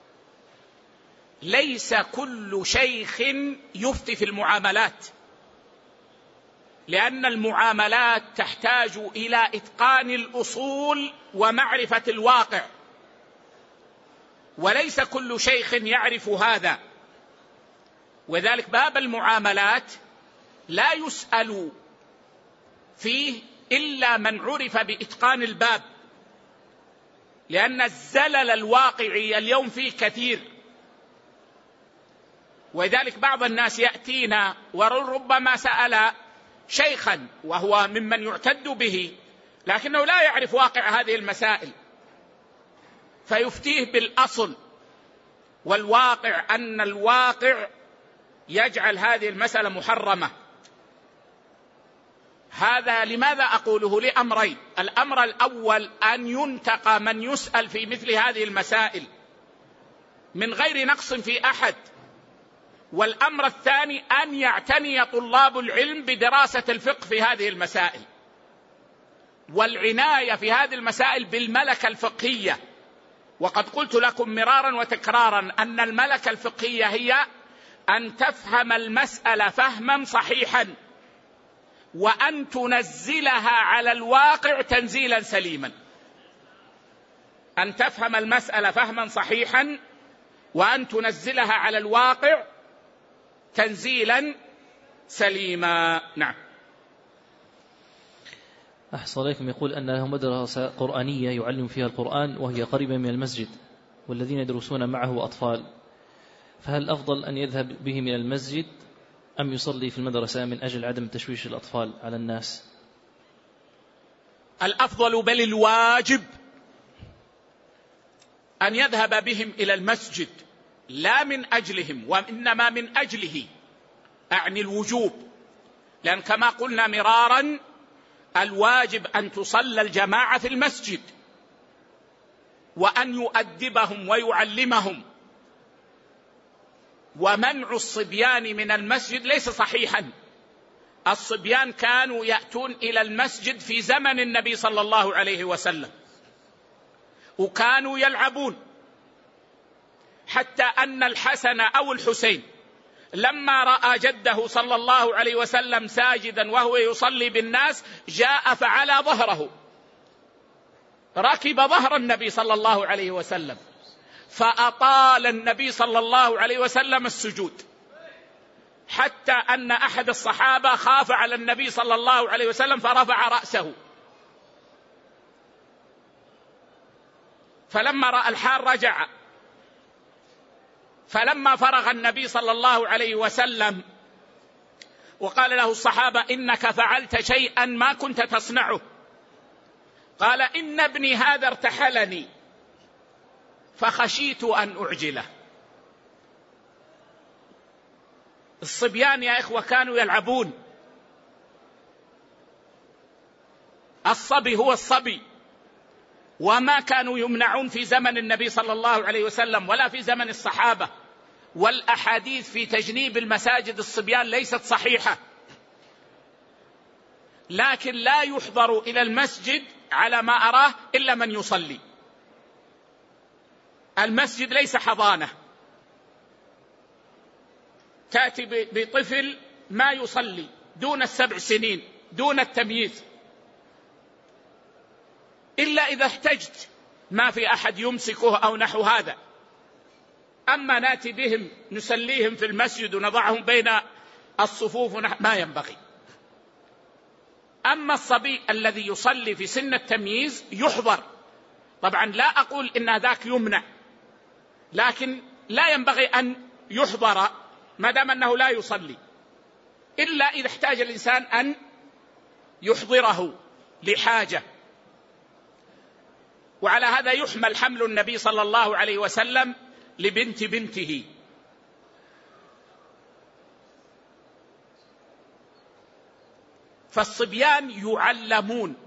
ليس كل شيخ يفتي في المعاملات، لأن المعاملات تحتاج إلى إتقان الأصول ومعرفة الواقع، وليس كل شيخ يعرف هذا. وذلك باب المعاملات لا يسأل فيه إلا من عرف بإتقان الباب، لأن الزلل الواقعي اليوم فيه كثير. وذلك بعض الناس يأتينا وربما سأل شيخا وهو ممن يعتد به، لكنه لا يعرف واقع هذه المسائل، فيفتيه بالأصل والواقع، أن الواقع يجعل هذه المسألة محرمة. هذا لماذا أقوله؟ لأمرين: الأمر الأول أن ينتقى من يسأل في مثل هذه المسائل من غير نقص في أحد، والأمر الثاني أن يعتني طلاب العلم بدراسة الفقه في هذه المسائل، والعناية في هذه المسائل بالملكة الفقهية. وقد قلت لكم مرارا وتكرارا أن الملكة الفقهية هي أن تفهم المسألة فهما صحيحا، وأن تنزلها على الواقع تنزيلا سليما. أن تفهم المسألة فهما صحيحا، وأن تنزلها على الواقع تنزيلا سليما. نعم. أحسن عليكم. يقول أن له مدرسة قرآنية يعلم فيها القرآن وهي قريبة من المسجد، والذين يدرسون معه أطفال، فهل الأفضل أن يذهب بهم إلى المسجد أم يصلي في المدرسة من أجل عدم تشويش الأطفال على الناس؟ الأفضل بل الواجب أن يذهب بهم إلى المسجد، لا من أجلهم وإنما من أجله، أعني الوجوب، لأن كما قلنا مرارا الواجب أن تصلى الجماعة في المسجد، وأن يؤدبهم ويعلمهم. ومنع الصبيان من المسجد ليس صحيحا. الصبيان كانوا يأتون إلى المسجد في زمن النبي صلى الله عليه وسلم وكانوا يلعبون، حتى أن الحسن أو الحسين لما رأى جده صلى الله عليه وسلم ساجدا وهو يصلي بالناس جاء فعلى ظهره، ركب ظهر النبي صلى الله عليه وسلم، فأطال النبي صلى الله عليه وسلم السجود، حتى أن أحد الصحابة خاف على النبي صلى الله عليه وسلم فرفع رأسه، فلما رأى الحال رجع. فلما فرغ النبي صلى الله عليه وسلم وقال له الصحابة: إنك فعلت شيئا ما كنت تصنعه، قال: إن ابني هذا ارتحلني فخشيت أن أعجله. الصبيان يا إخوة كانوا يلعبون، الصبي هو الصبي، وما كانوا يمنعون في زمن النبي صلى الله عليه وسلم ولا في زمن الصحابة. والأحاديث في تجنيب المساجد الصبيان ليست صحيحة، لكن لا يحضر إلى المسجد على ما أراه إلا من يصلي. المسجد ليس حضانة تأتي بطفل ما يصلي دون السبع سنين دون التمييز، إلا إذا احتجت ما في أحد يمسكه أو نحو هذا. أما نأتي بهم نسليهم في المسجد ونضعهم بين الصفوف ما ينبغي. أما الصبي الذي يصلي في سن التمييز يحضر، طبعا لا أقول إن ذاك يمنع، لكن لا ينبغي أن يحضر ما دام أنه لا يصلي، إلا إذا احتاج الإنسان أن يحضره لحاجة. وعلى هذا يحمل حمل النبي صلى الله عليه وسلم لبنت بنته. فالصبيان يعلمون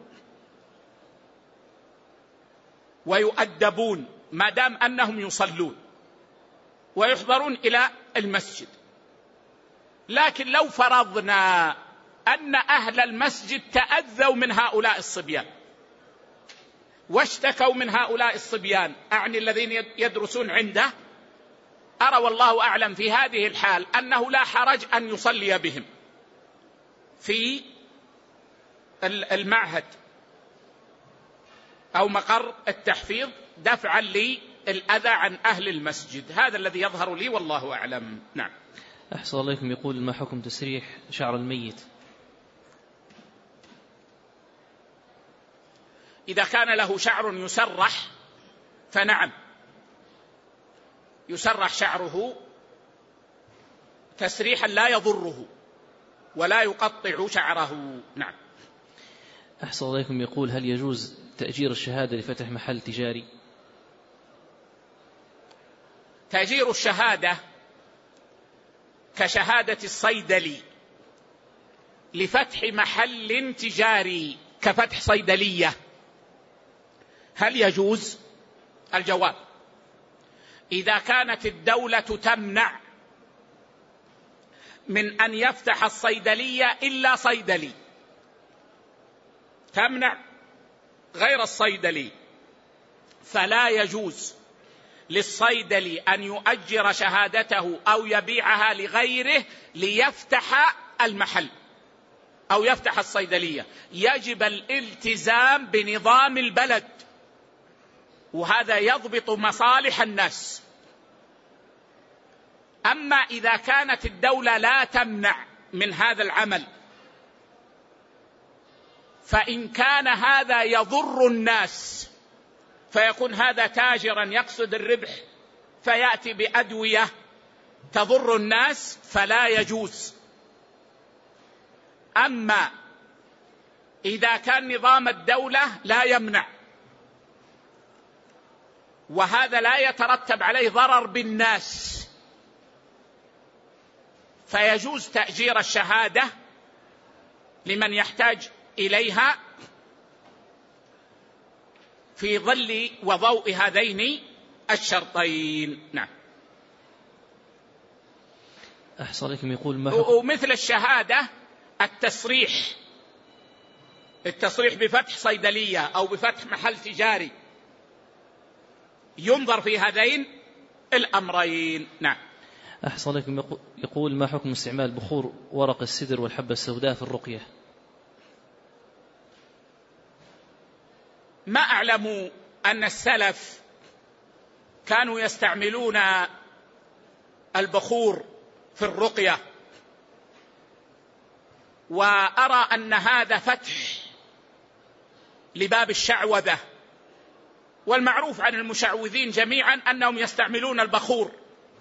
ويؤدبون ما دام أنهم يصلون ويحضرون إلى المسجد. لكن لو فرضنا أن أهل المسجد تأذوا من هؤلاء الصبيان واشتكوا من هؤلاء الصبيان، أعني الذين يدرسون عنده، أرى والله أعلم في هذه الحال أنه لا حرج أن يصلي بهم في المعهد أو مقر التحفيظ دفعا للأذى عن أهل المسجد. هذا الذي يظهر لي والله أعلم. نعم. أحسن الله عليكم. يقول: ما حكم تسريح شعر الميت؟ إذا كان له شعر يسرح فنعم، يسرح شعره تسريحا لا يضره ولا يقطع شعره. نعم. أحسن الله عليكم. يقول: هل يجوز تأجير الشهادة لفتح محل تجاري؟ تأجير الشهادة كشهادة الصيدلي لفتح محل تجاري كفتح صيدلية، هل يجوز؟ الجواب: إذا كانت الدولة تمنع من أن يفتح الصيدلية إلا صيدلي، تمنع غير الصيدلي، فلا يجوز للصيدلي أن يؤجر شهادته أو يبيعها لغيره ليفتح المحل أو يفتح الصيدلية. يجب الالتزام بنظام البلد، وهذا يضبط مصالح الناس. أما إذا كانت الدولة لا تمنع من هذا العمل، فإن كان هذا يضر الناس فيكون هذا تاجرا يقصد الربح فيأتي بأدوية تضر الناس فلا يجوز. أما إذا كان نظام الدولة لا يمنع وهذا لا يترتب عليه ضرر بالناس فيجوز تأجير الشهادة لمن يحتاج إليها في ظل وضوء هذين الشرطين. نعم. أحسن عليكم. يقول ما ومثل الشهادة التصريح التصريح بفتح صيدلية أو بفتح محل تجاري ينظر في هذين الأمرين. نعم. أحسن عليكم. يقول ما حكم استعمال بخور ورق السدر والحبة السوداء في الرقية؟ ما أعلم أن السلف كانوا يستعملون البخور في الرقية، وأرى أن هذا فتح لباب الشعوذة، والمعروف عن المشعوذين جميعا أنهم يستعملون البخور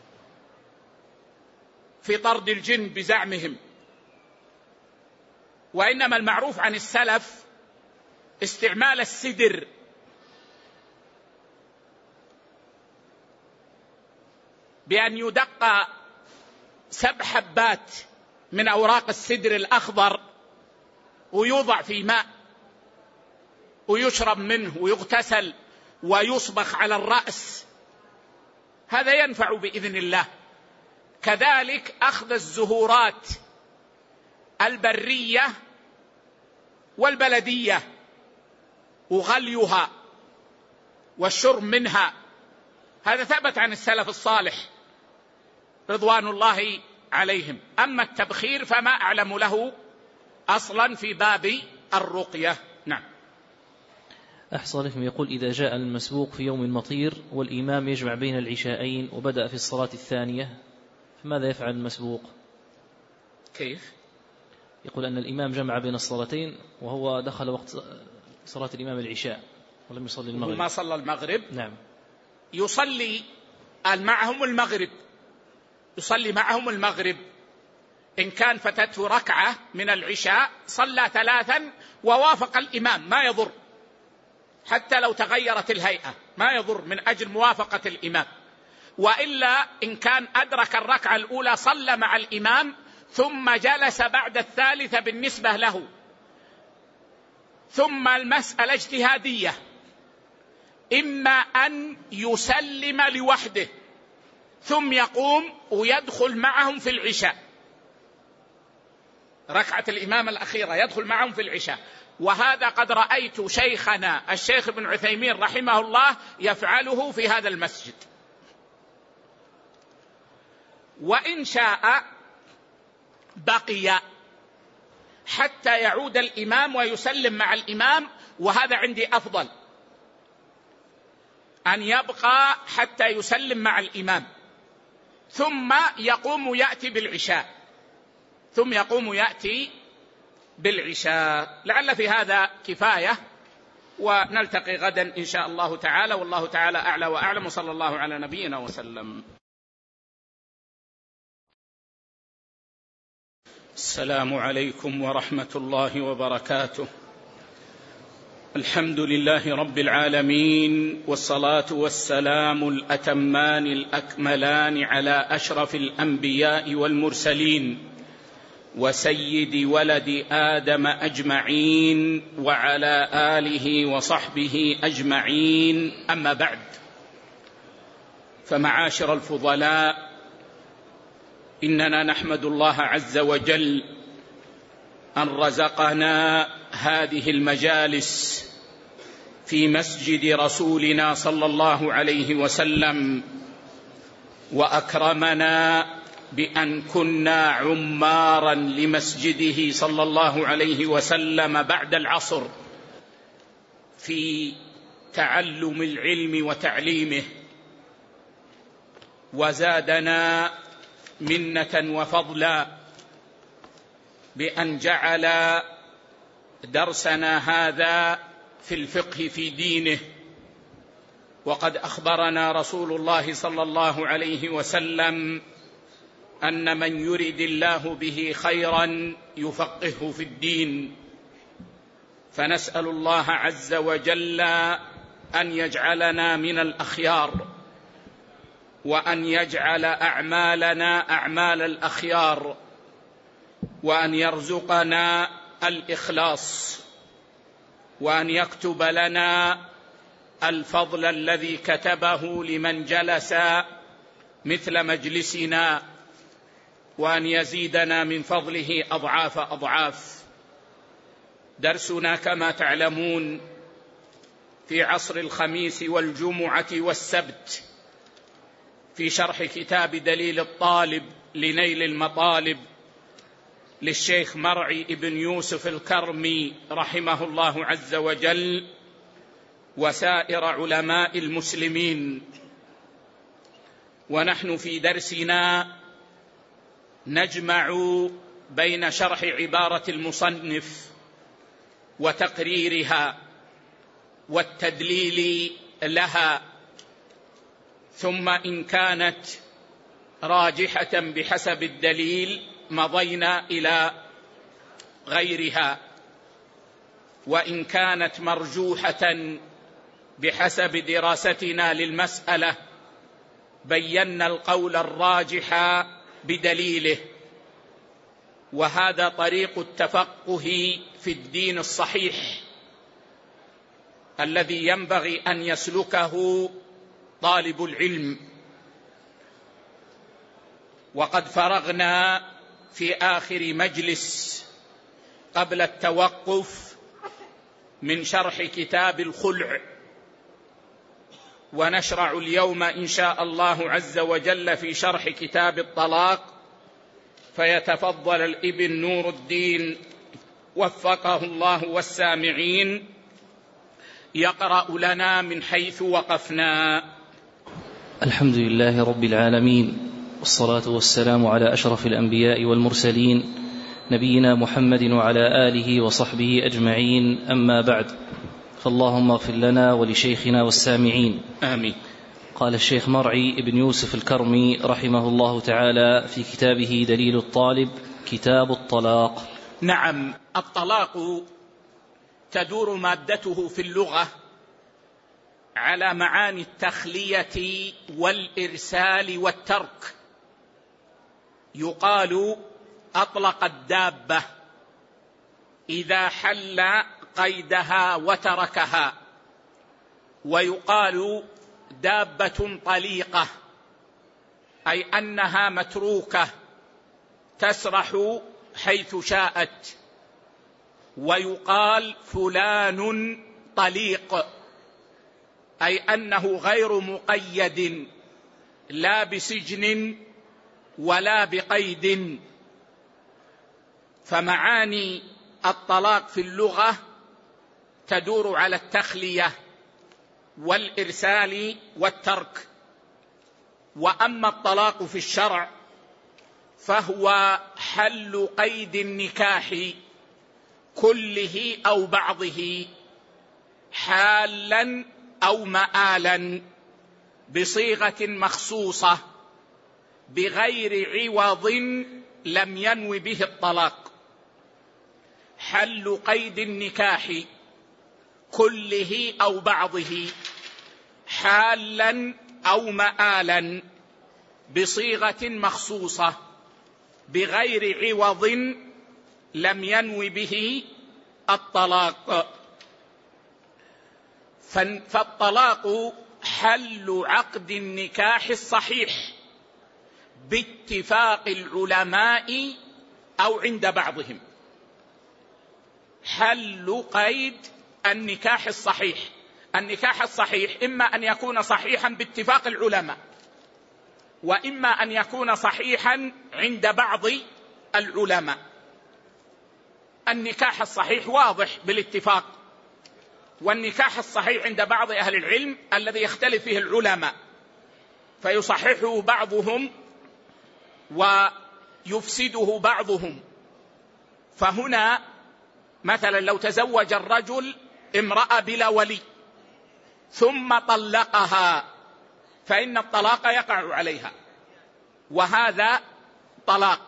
في طرد الجن بزعمهم، وإنما المعروف عن السلف استعمال السدر بأن يدق سبع حبات من أوراق السدر الأخضر ويوضع في ماء ويشرب منه ويغتسل ويصبخ على الرأس، هذا ينفع بإذن الله. كذلك أخذ الزهورات البرية والبلدية وغليها والشرب منها، هذا ثبت عن السلف الصالح رضوان الله عليهم. أما التبخير فما أعلم له أصلا في باب الرقية. نعم. أحسن عليكم. يقول إذا جاء المسبوق في يوم مطير والإمام يجمع بين العشاءين وبدأ في الصلاة الثانية فماذا يفعل المسبوق؟ كيف؟ يقول أن الإمام جمع بين الصلاتين وهو دخل وقت صلاة الإمام العشاء ولم يصلي المغرب. وما صلى المغرب. نعم. يصلي معهم المغرب يصلي معهم المغرب إن كان فتته ركعة من العشاء صلى ثلاثا ووافق الإمام ما يضر، حتى لو تغيرت الهيئة ما يضر من أجل موافقة الإمام. وإلا إن كان أدرك الركعة الأولى صلى مع الإمام ثم جلس بعد الثالثة بالنسبة له، ثم المسألة اجتهادية، إما أن يسلم لوحده ثم يقوم ويدخل معهم في العشاء، ركعة الإمام الأخيرة يدخل معهم في العشاء، وهذا قد رأيت شيخنا الشيخ ابن عثيمين رحمه الله يفعله في هذا المسجد. وإن شاء بقي حتى يعود الإمام ويسلم مع الإمام، وهذا عندي أفضل أن يبقى حتى يسلم مع الإمام ثم يقوم يأتي بالعشاء ثم يقوم يأتي بالعشاء. لعل في هذا كفاية، ونلتقي غدا إن شاء الله تعالى، والله تعالى أعلى وأعلم، وصلى الله على نبينا وسلم. السلام عليكم ورحمة الله وبركاته. الحمد لله رب العالمين، والصلاة والسلام الأتمان الأكملان على أشرف الأنبياء والمرسلين وسيد ولد آدم أجمعين وعلى آله وصحبه أجمعين. أما بعد، فمعاشر الفضلاء، إننا نحمد الله عز وجل أن رزقنا هذه المجالس في مسجد رسولنا صلى الله عليه وسلم، وأكرمنا بأن كنا عمارا لمسجده صلى الله عليه وسلم بعد العصر في تعلم العلم وتعليمه، وزادنا منة وفضلا بأن جعل درسنا هذا في الفقه في دينه. وقد أخبرنا رسول الله صلى الله عليه وسلم أن من يرد الله به خيرا يفقهه في الدين، فنسأل الله عز وجل أن يجعلنا من الأخيار، وأن يجعل أعمالنا أعمال الأخيار، وأن يرزقنا الإخلاص، وأن يكتب لنا الفضل الذي كتبه لمن جلس مثل مجلسنا، وأن يزيدنا من فضله أضعاف أضعاف. درسنا كما تعلمون في عصر الخميس والجمعة والسبت في شرح كتاب دليل الطالب لنيل المطالب للشيخ مرعي ابن يوسف الكرمي رحمه الله عز وجل وسائر علماء المسلمين. ونحن في درسنا نجمع بين شرح عبارة المصنف وتقريرها والتدليل لها، ثم إن كانت راجحة بحسب الدليل مضينا إلى غيرها، وإن كانت مرجوحة بحسب دراستنا للمسألة بينا القول الراجح بدليله. وهذا طريق التفقه في الدين الصحيح الذي ينبغي أن يسلكه طالب العلم. وقد فرغنا في آخر مجلس قبل التوقف من شرح كتاب الخلع، ونشرع اليوم إن شاء الله عز وجل في شرح كتاب الطلاق، فيتفضل الابن نور الدين وفقه الله والسامعين يقرأ لنا من حيث وقفنا. الحمد لله رب العالمين، والصلاة والسلام على أشرف الأنبياء والمرسلين نبينا محمد وعلى آله وصحبه أجمعين، أما بعد، فاللهم اغفر لنا ولشيخنا والسامعين آمين. قال الشيخ مرعي ابن يوسف الكرمي رحمه الله تعالى في كتابه دليل الطالب كتاب الطلاق. نعم، الطلاق تدور مادته في اللغة على معاني التخلية والإرسال والترك. يقال أطلق الدابة إذا حل قيدها وتركها، ويقال دابة طليقة أي أنها متروكة تسرح حيث شاءت. ويقال فلان طليق أي أنه غير مقيد لا بسجن ولا بقيد. فمعاني الطلاق في اللغة تدور على التخلية والإرسال والترك. وأما الطلاق في الشرع فهو حل قيد النكاح كله أو بعضه حالا أو مآلا بصيغة مخصوصة بغير عوض لم ينو به الطلاق. حل قيد النكاح كله أو بعضه حالا أو مآلا بصيغة مخصوصة بغير عوض لم ينو به الطلاق. فالطلاق حل عقد النكاح الصحيح باتفاق العلماء أو عند بعضهم. حل قيد النكاح الصحيح. النكاح الصحيح إما أن يكون صحيحا باتفاق العلماء، وإما أن يكون صحيحا عند بعض العلماء. النكاح الصحيح واضح بالاتفاق، والنكاح الصحيح عند بعض أهل العلم الذي يختلف فيه العلماء، فيصححه بعضهم ويفسده بعضهم. فهنا مثلا لو تزوج الرجل امرأة بلا ولي ثم طلقها فإن الطلاق يقع عليها، وهذا طلاق.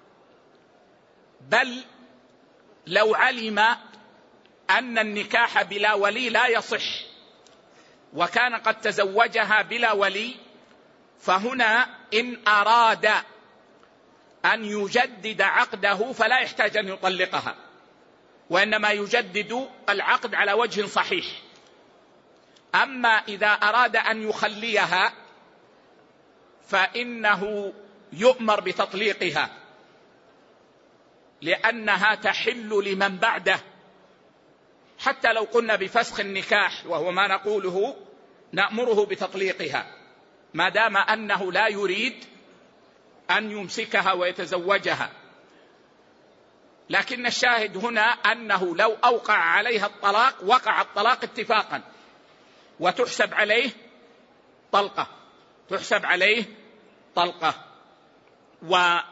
بل لو علم أن النكاح بلا ولي لا يصح وكان قد تزوجها بلا ولي، فهنا إن أراد أن يجدد عقده فلا يحتاج أن يطلقها، وإنما يجدد العقد على وجه صحيح. أما إذا أراد أن يخليها فإنه يؤمر بتطليقها، لأنها تحل لمن بعده. حتى لو قلنا بفسخ النكاح وهو ما نقوله، نأمره بتطليقها ما دام أنه لا يريد أن يمسكها ويتزوجها. لكن الشاهد هنا أنه لو أوقع عليها الطلاق وقع الطلاق اتفاقا، وتحسب عليه طلقة، تحسب عليه طلقة. ولا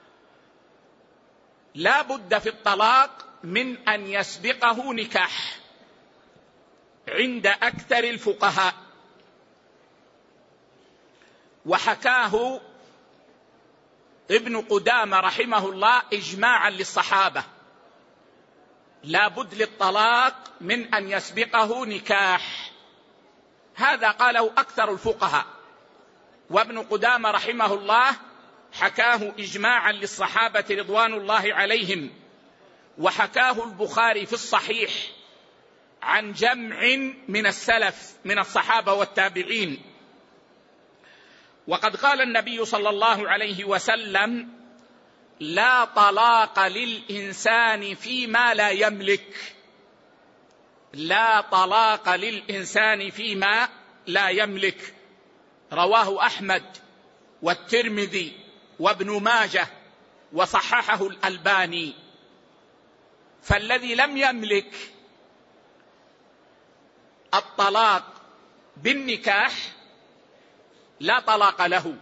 بد في الطلاق من أن يسبقه نكاح عند أكثر الفقهاء. وحكاه ابن قدامة رحمه الله إجماعا للصحابة، لا بد للطلاق من أن يسبقه نكاح، هذا قاله أكثر الفقهاء. وابن قدامة رحمه الله حكاه إجماعا للصحابة رضوان الله عليهم، وحكاه البخاري في الصحيح عن جمع من السلف من الصحابة والتابعين. وقد قال النبي صلى الله عليه وسلم: لا طلاق للإنسان فيما لا يملك، لا طلاق للإنسان فيما لا يملك. رواه أحمد والترمذي وابن ماجه وصححه الألباني. فالذي لم يملك الطلاق بالنكاح لا طلاق له.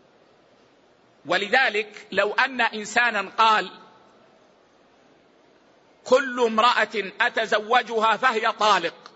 ولذلك لو أن إنسانا قال: كل امرأة أتزوجها فهي طالق،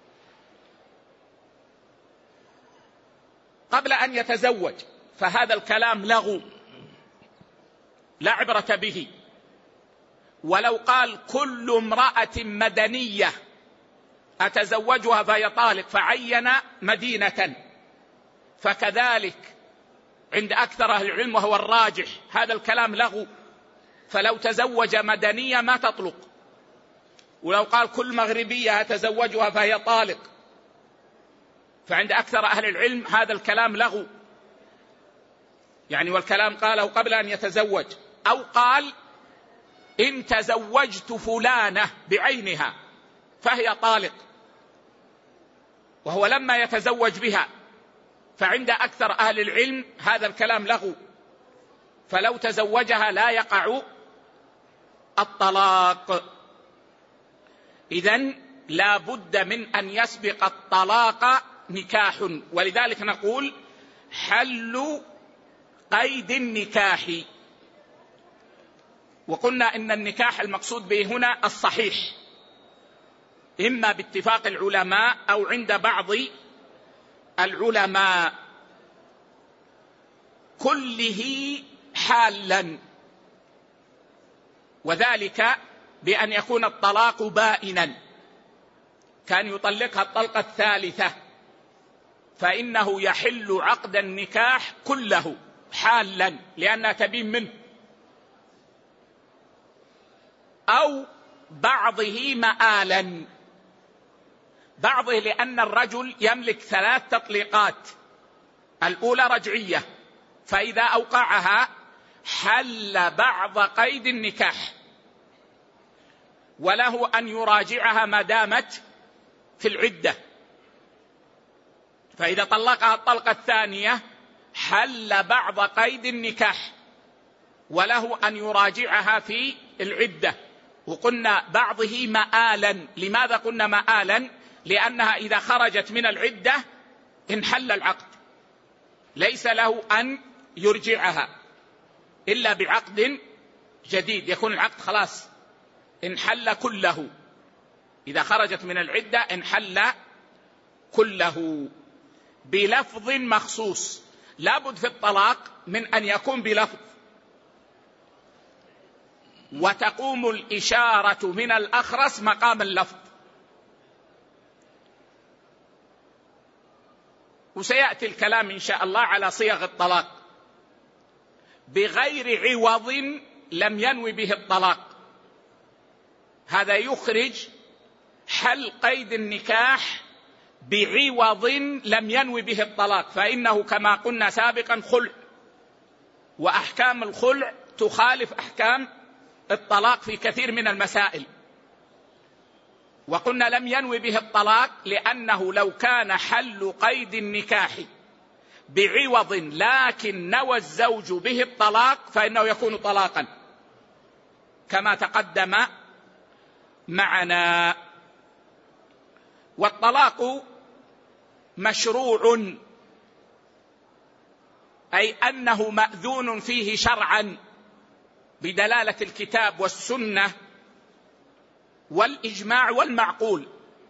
قبل أن يتزوج، فهذا الكلام لغو لا عبرة به. ولو قال: كل امرأة مدنية أتزوجها فهي طالق، فعين مدينة، فكذلك عند أكثر أهل العلم وهو الراجح هذا الكلام لغو. فلو تزوج مدنية ما تطلق. ولو قال: كل مغربية أتزوجها فهي طالق، فعند أكثر أهل العلم هذا الكلام لغو، يعني والكلام قاله قبل أن يتزوج. أو قال: إن تزوجت فلانة بعينها فهي طالق، وهو لما يتزوج بها، فعند أكثر أهل العلم هذا الكلام لغو، فلو تزوجها لا يقع الطلاق. إذن لا بد من أن يسبق الطلاق نكاح. ولذلك نقول: حل قيد النكاح. وقلنا إن النكاح المقصود به هنا الصحيح، إما باتفاق العلماء أو عند بعض العلماء، كله حالا، وذلك بأن يكون الطلاق بائنا، كان يطلقها الطلقة الثالثة، فإنه يحل عقد النكاح كله حالا لأنها تبين منه، أو بعضه مآلا، بعضه لأن الرجل يملك ثلاث تطليقات، الأولى رجعية، فإذا أوقعها حل بعض قيد النكاح، وله أن يراجعها ما دامت في العدة، فإذا طلقها الطلقة الثانية حل بعض قيد النكاح، وله أن يراجعها في العدة. وقلنا بعضه مآلا. لماذا قلنا مآلا؟ لأنها إذا خرجت من العدة انحل العقد، ليس له أن يرجعها. إلا بعقد جديد، يكون العقد خلاص انحل كله. إذا خرجت من العدة انحل كله بلفظ مخصوص. لابد في الطلاق من أن يكون بلفظ، وتقوم الإشارة من الأخرس مقام اللفظ. وسيأتي الكلام إن شاء الله على صيغ الطلاق بغير عوض لم ينوي به الطلاق. هذا يخرج حل قيد النكاح بعوض لم ينوي به الطلاق، فإنه كما قلنا سابقا خلع، وأحكام الخلع تخالف أحكام الطلاق في كثير من المسائل. وقلنا لم ينوي به الطلاق لأنه لو كان حل قيد النكاح بعوض لكن نوى الزوج به الطلاق فإنه يكون طلاقا كما تقدم معنا. والطلاق مشروع، أي أنه مأذون فيه شرعا بدلالة الكتاب والسنة والإجماع والمعقول.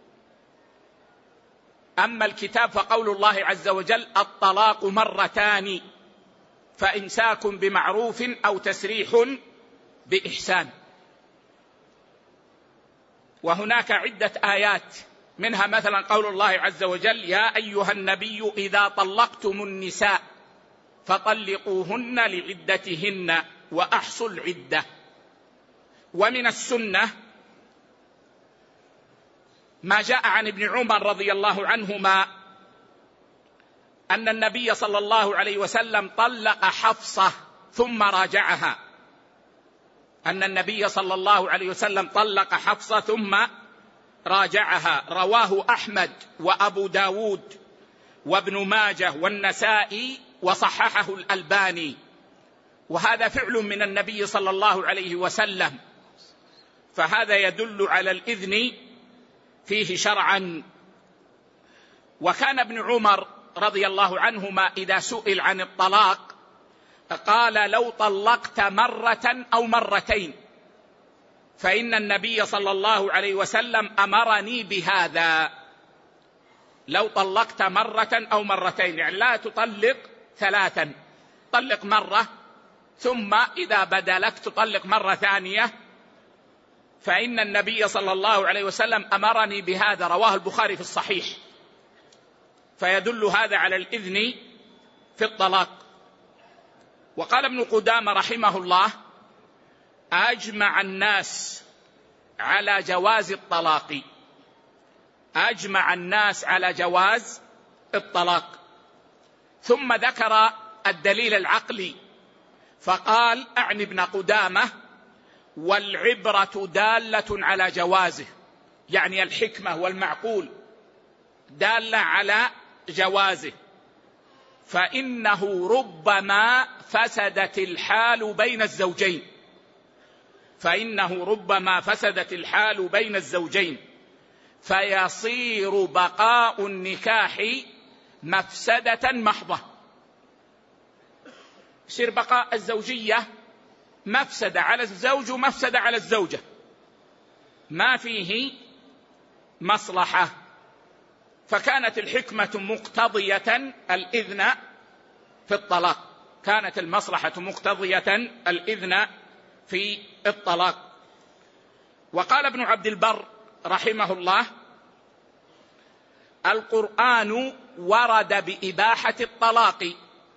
أما الكتاب فقول الله عز وجل: الطلاق مرتان فإمساك بمعروف أو تسريح بإحسان. وهناك عدة آيات، منها مثلا قول الله عز وجل: يا أيها النبي إذا طلقتم النساء فطلقوهن لعدتهن وأحصوا العدة. ومن السنة ما جاء عن ابن عمر رضي الله عنهما أن النبي صلى الله عليه وسلم طلق حفصة ثم راجعها. أن النبي صلى الله عليه وسلم طلق حفصة ثم راجعها. رواه أحمد وأبو داود وابن ماجه والنسائي وصححه الألباني. وهذا فعل من النبي صلى الله عليه وسلم، فهذا يدل على الإذن فيه شرعا. وكان ابن عمر رضي الله عنهما إذا سئل عن الطلاق قال: لو طلقت مرة أو مرتين فإن النبي صلى الله عليه وسلم أمرني بهذا. لو طلقت مرة أو مرتين، يعني لا تطلق ثلاثا، طلق مرة ثم إذا بدا لك تطلق مرة ثانية، فإن النبي صلى الله عليه وسلم أمرني بهذا. رواه البخاري في الصحيح. فيدل هذا على الإذن في الطلاق. وقال ابن قدامة رحمه الله: أجمع الناس على جواز الطلاق. أجمع الناس على جواز الطلاق. ثم ذكر الدليل العقلي فقال: أعني ابن قدامة: والعبرة دالة على جوازه، يعني الحكمة والمعقول دالة على جوازه، فإنه ربما فسدت الحال بين الزوجين فإنه ربما فسدت الحال بين الزوجين فيصير بقاء النكاح مفسدة محضة. يصير بقاء الزوجية مفسدة على الزوج ومفسدة على الزوجة، ما فيه مصلحة. فكانت الحكمة مقتضية الإذن في الطلاق، كانت المصلحة مقتضية الإذن في الطلاق. وقال ابن عبد البر رحمه الله: القرآن ورد بإباحة الطلاق،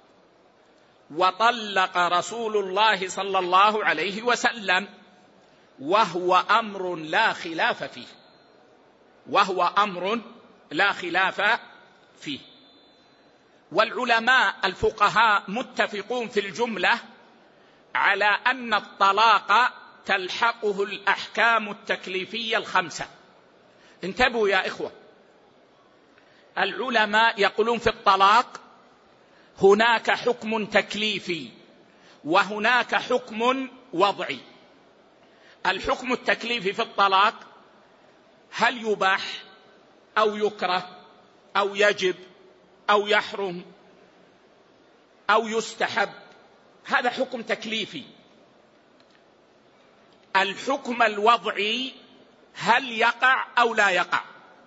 وطلق رسول الله صلى الله عليه وسلم، وهو أمر لا خلاف فيه وهو أمر لا خلاف فيه. والعلماء الفقهاء متفقون في الجملة على أن الطلاق تلحقه الأحكام التكليفية الخمسة. انتبهوا يا إخوة، العلماء يقولون في الطلاق هناك حكم تكليفي وهناك حكم وضعي. الحكم التكليفي في الطلاق هل يباح أو يكره أو يجب أو يحرم أو يستحب، هذا حكم تكليفي. الحكم الوضعي هل يقع أو لا يقع،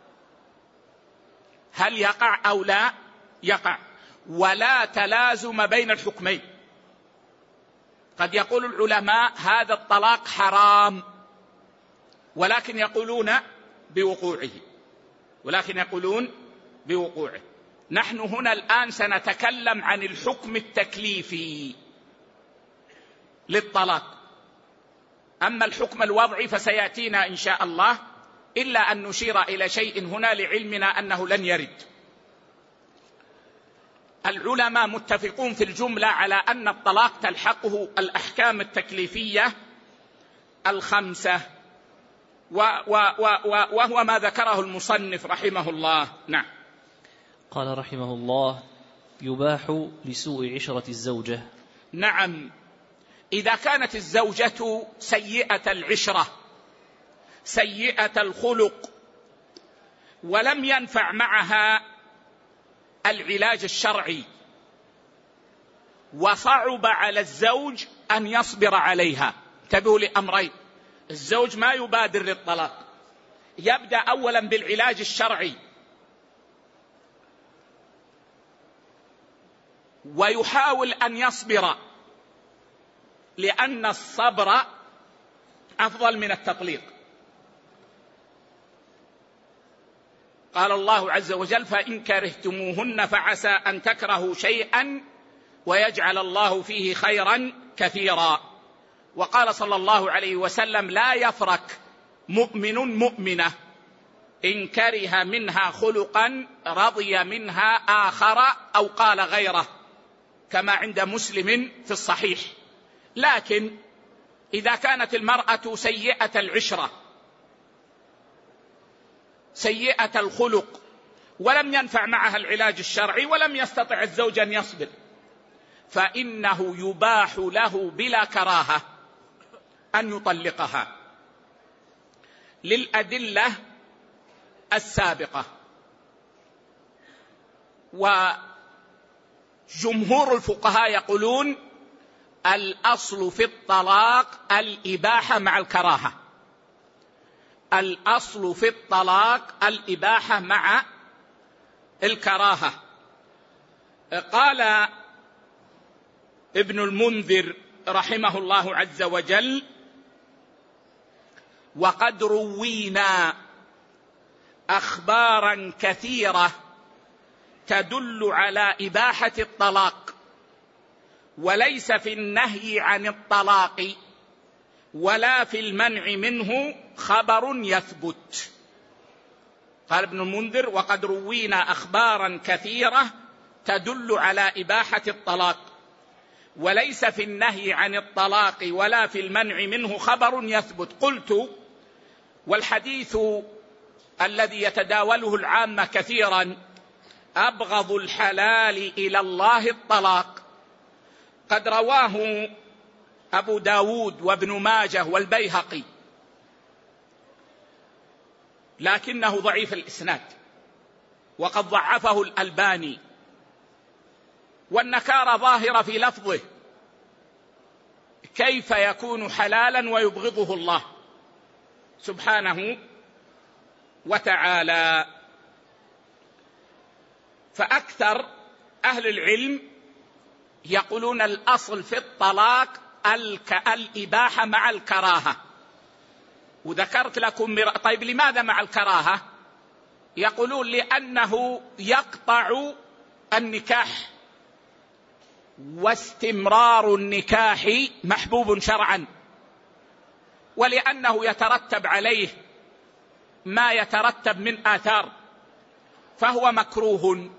هل يقع أو لا يقع، ولا تلازم بين الحكمين. قد يقول العلماء هذا الطلاق حرام، ولكن يقولون بوقوعه، ولكن يقولون بوقوعه. نحن هنا الآن سنتكلم عن الحكم التكليفي للطلاق، أما الحكم الوضعي فسيأتينا إن شاء الله، إلا أن نشير إلى شيء هنا لعلمنا أنه لن يرد. العلماء متفقون في الجملة على أن الطلاق تلحقه الأحكام التكليفية الخمسة، وهو ما ذكره المصنف رحمه الله. نعم. قال رحمه الله: يباح لسوء عشرة الزوجة. نعم، إذا كانت الزوجة سيئة العشرة سيئة الخلق ولم ينفع معها العلاج الشرعي، وصعب على الزوج أن يصبر عليها. انتبهوا لأمرين: الزوج ما يبادر للطلاق، يبدأ أولا بالعلاج الشرعي ويحاول أن يصبر، لأن الصبر أفضل من التطليق. قال الله عز وجل: فإن كرهتموهن فعسى أن تكرهوا شيئا ويجعل الله فيه خيرا كثيرا. وقال صلى الله عليه وسلم: لا يفرك مؤمن مؤمنة إن كره منها خلقا رضي منها آخر أو قال غيره، كما عند مسلم في الصحيح. لكن إذا كانت المرأة سيئة العشرة سيئة الخلق ولم ينفع معها العلاج الشرعي ولم يستطع الزوج أن يصبر، فإنه يباح له بلا كراهة أن يطلقها للأدلة السابقة. وجمهور الفقهاء يقولون الأصل في الطلاق الإباحة مع الكراهة، الأصل في الطلاق الإباحة مع الكراهة. قال ابن المنذر رحمه الله عز وجل: وقد روينا أخبارا كثيرة تدل على إباحة الطلاق، وليس في النهي عن الطلاق ولا في المنع منه خبر يثبت. قال ابن المنذر: وقد روينا أخبارا كثيرة تدل على إباحة الطلاق، وليس في النهي عن الطلاق ولا في المنع منه خبر يثبت. قلت: والحديث الذي يتداوله العامة كثيرا: أبغض الحلال إلى الله الطلاق، قد رواه أبو داود وابن ماجه والبيهقي، لكنه ضعيف الإسناد وقد ضعفه الألباني، والنكارة ظاهرة في لفظه، كيف يكون حلالا ويبغضه الله سبحانه وتعالى؟ فأكثر أهل العلم يقولون الأصل في الطلاق الإباحة مع الكراهة. وذكرت لكم مر... طيب لماذا مع الكراهة؟ يقولون لأنه يقطع النكاح، واستمرار النكاح محبوب شرعا، ولأنه يترتب عليه ما يترتب من آثار، فهو مكروه.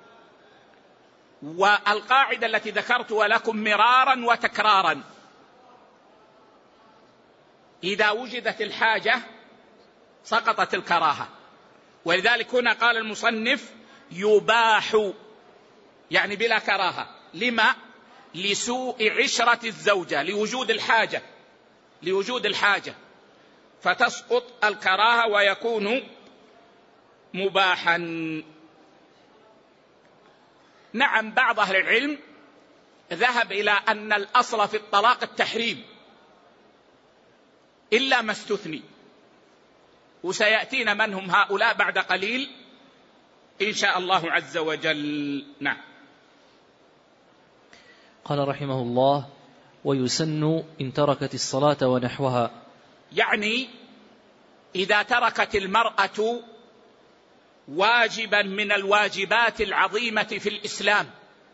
والقاعدة التي ذكرتها لكم مرارا وتكرارا: إذا وجدت الحاجة سقطت الكراهة. ولذلك هنا قال المصنف: يباح، يعني بلا كراهة. لما؟ لسوء عشرة الزوجة، لوجود الحاجة، لوجود الحاجة فتسقط الكراهة ويكون مباحا. نعم، بعض أهل العلم ذهب إلى أن الأصل في الطلاق التحريم إلا ما استثني، وسيأتينا من هم هؤلاء بعد قليل إن شاء الله عز وجل. نعم. قال رحمه الله: ويسن إن تركت الصلاة ونحوها، يعني إذا تركت المرأة واجبا من الواجبات العظيمة في الإسلام،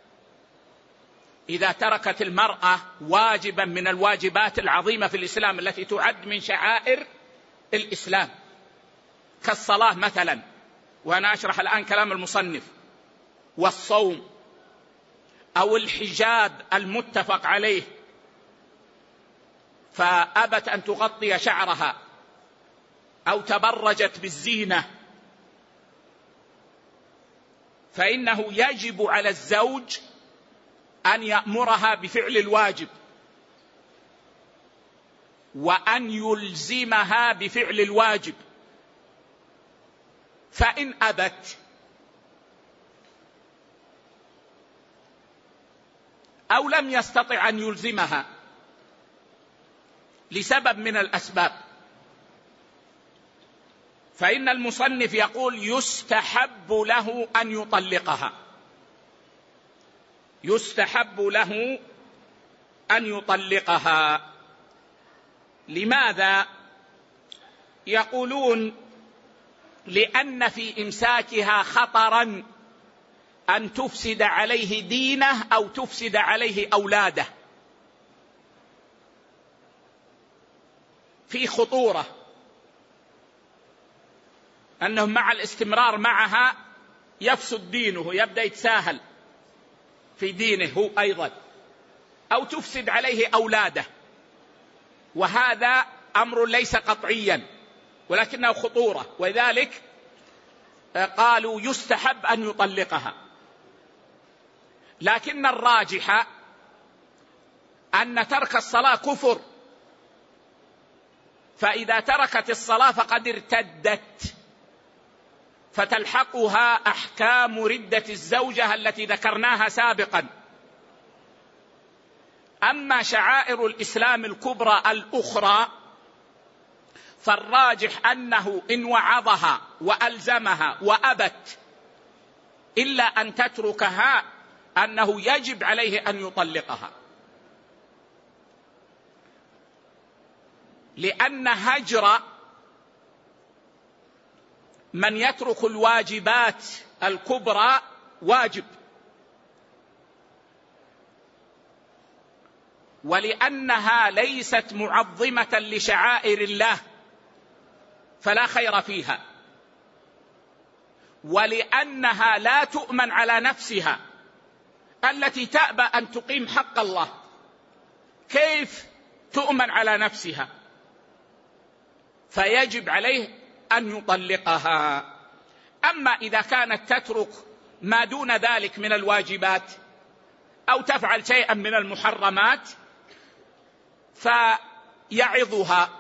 إذا تركت المرأة واجبا من الواجبات العظيمة في الإسلام التي تعد من شعائر الإسلام كالصلاة مثلا، وأنا أشرح الآن كلام المصنف، والصوم، أو الحجاب المتفق عليه فأبت أن تغطي شعرها أو تبرجت بالزينة، فإنه يجب على الزوج أن يأمرها بفعل الواجب وأن يلزمها بفعل الواجب، فإن أبت أو لم يستطع أن يلزمها لسبب من الأسباب، فإن المصنف يقول يستحب له أن يطلقها، يستحب له أن يطلقها. لماذا؟ يقولون لأن في إمساكها خطرا أن تفسد عليه دينه أو تفسد عليه أولاده، في خطورة أنه مع الاستمرار معها يفسد دينه، يبدأ يتساهل في دينه هو أيضا، أو تفسد عليه أولاده، وهذا أمر ليس قطعيا ولكنه خطورة، ولذلك قالوا يستحب أن يطلقها. لكن الراجح أن ترك الصلاة كفر، فإذا تركت الصلاة فقد ارتدت، فتلحقها أحكام ردة الزوجة التي ذكرناها سابقا. أما شعائر الإسلام الكبرى الأخرى فالراجح أنه إن وعظها وألزمها وأبت إلا أن تتركها أنه يجب عليه أن يطلقها، لأن هجر من يترك الواجبات الكبرى واجب، ولأنها ليست معظمة لشعائر الله فلا خير فيها، ولأنها لا تؤمن على نفسها التي تأبى أن تقيم حق الله، كيف تؤمن على نفسها؟ فيجب عليه أن يطلقها. أما إذا كانت تترك ما دون ذلك من الواجبات أو تفعل شيئا من المحرمات فيعظها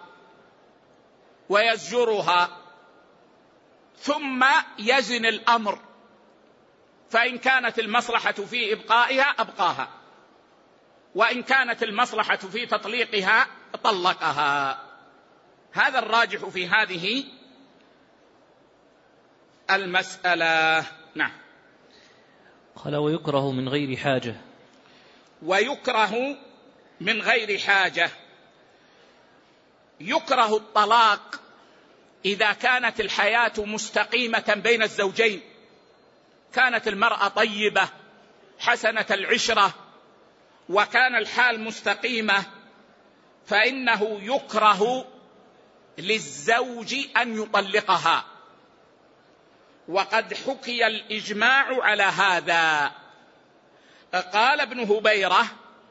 ويزجرها ثم يزن الأمر، فإن كانت المصلحة في إبقائها أبقاها، وإن كانت المصلحة في تطليقها طلقها. هذا الراجح في هذه المسألة. نعم. قال: ويكره من غير حاجة. ويكره من غير حاجة، يكره الطلاق إذا كانت الحياة مستقيمة بين الزوجين، كانت المرأة طيبة حسنة العشرة وكان الحال مستقيمة، فإنه يكره للزوج أن يطلقها، وقد حكي الإجماع على هذا. قال ابن هبيرة: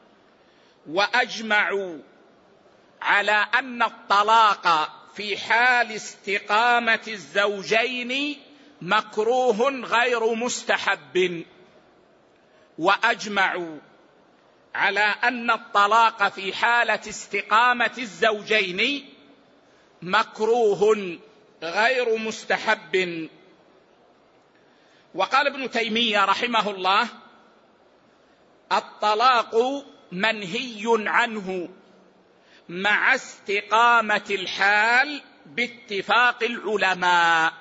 وأجمعوا على أن الطلاق في حال استقامة الزوجين مكروه غير مستحب. وأجمعوا على أن الطلاق في حالة استقامة الزوجين مكروه غير مستحب. وقال ابن تيمية رحمه الله: الطلاق منهي عنه مع استقامة الحال باتفاق العلماء.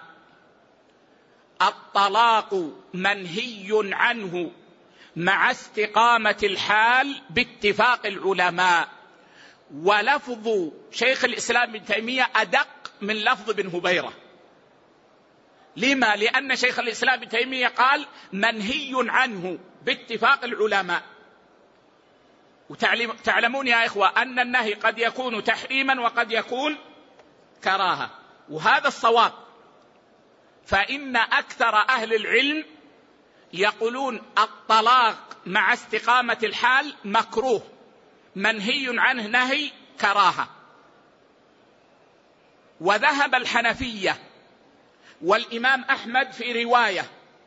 الطلاق منهي عنه مع استقامة الحال باتفاق العلماء. ولفظ شيخ الإسلام ابن تيمية أدق من لفظ ابن هبيرة. لما؟ لأن شيخ الإسلام ابن تيمية قال منهي عنه باتفاق العلماء. وتعلمون يا إخوة أن النهي قد يكون تحريما وقد يكون كراهة، وهذا الصواب. فإن أكثر أهل العلم يقولون الطلاق مع استقامة الحال مكروه منهي عنه نهي كراهة. وذهب الحنفية والإمام أحمد في رواية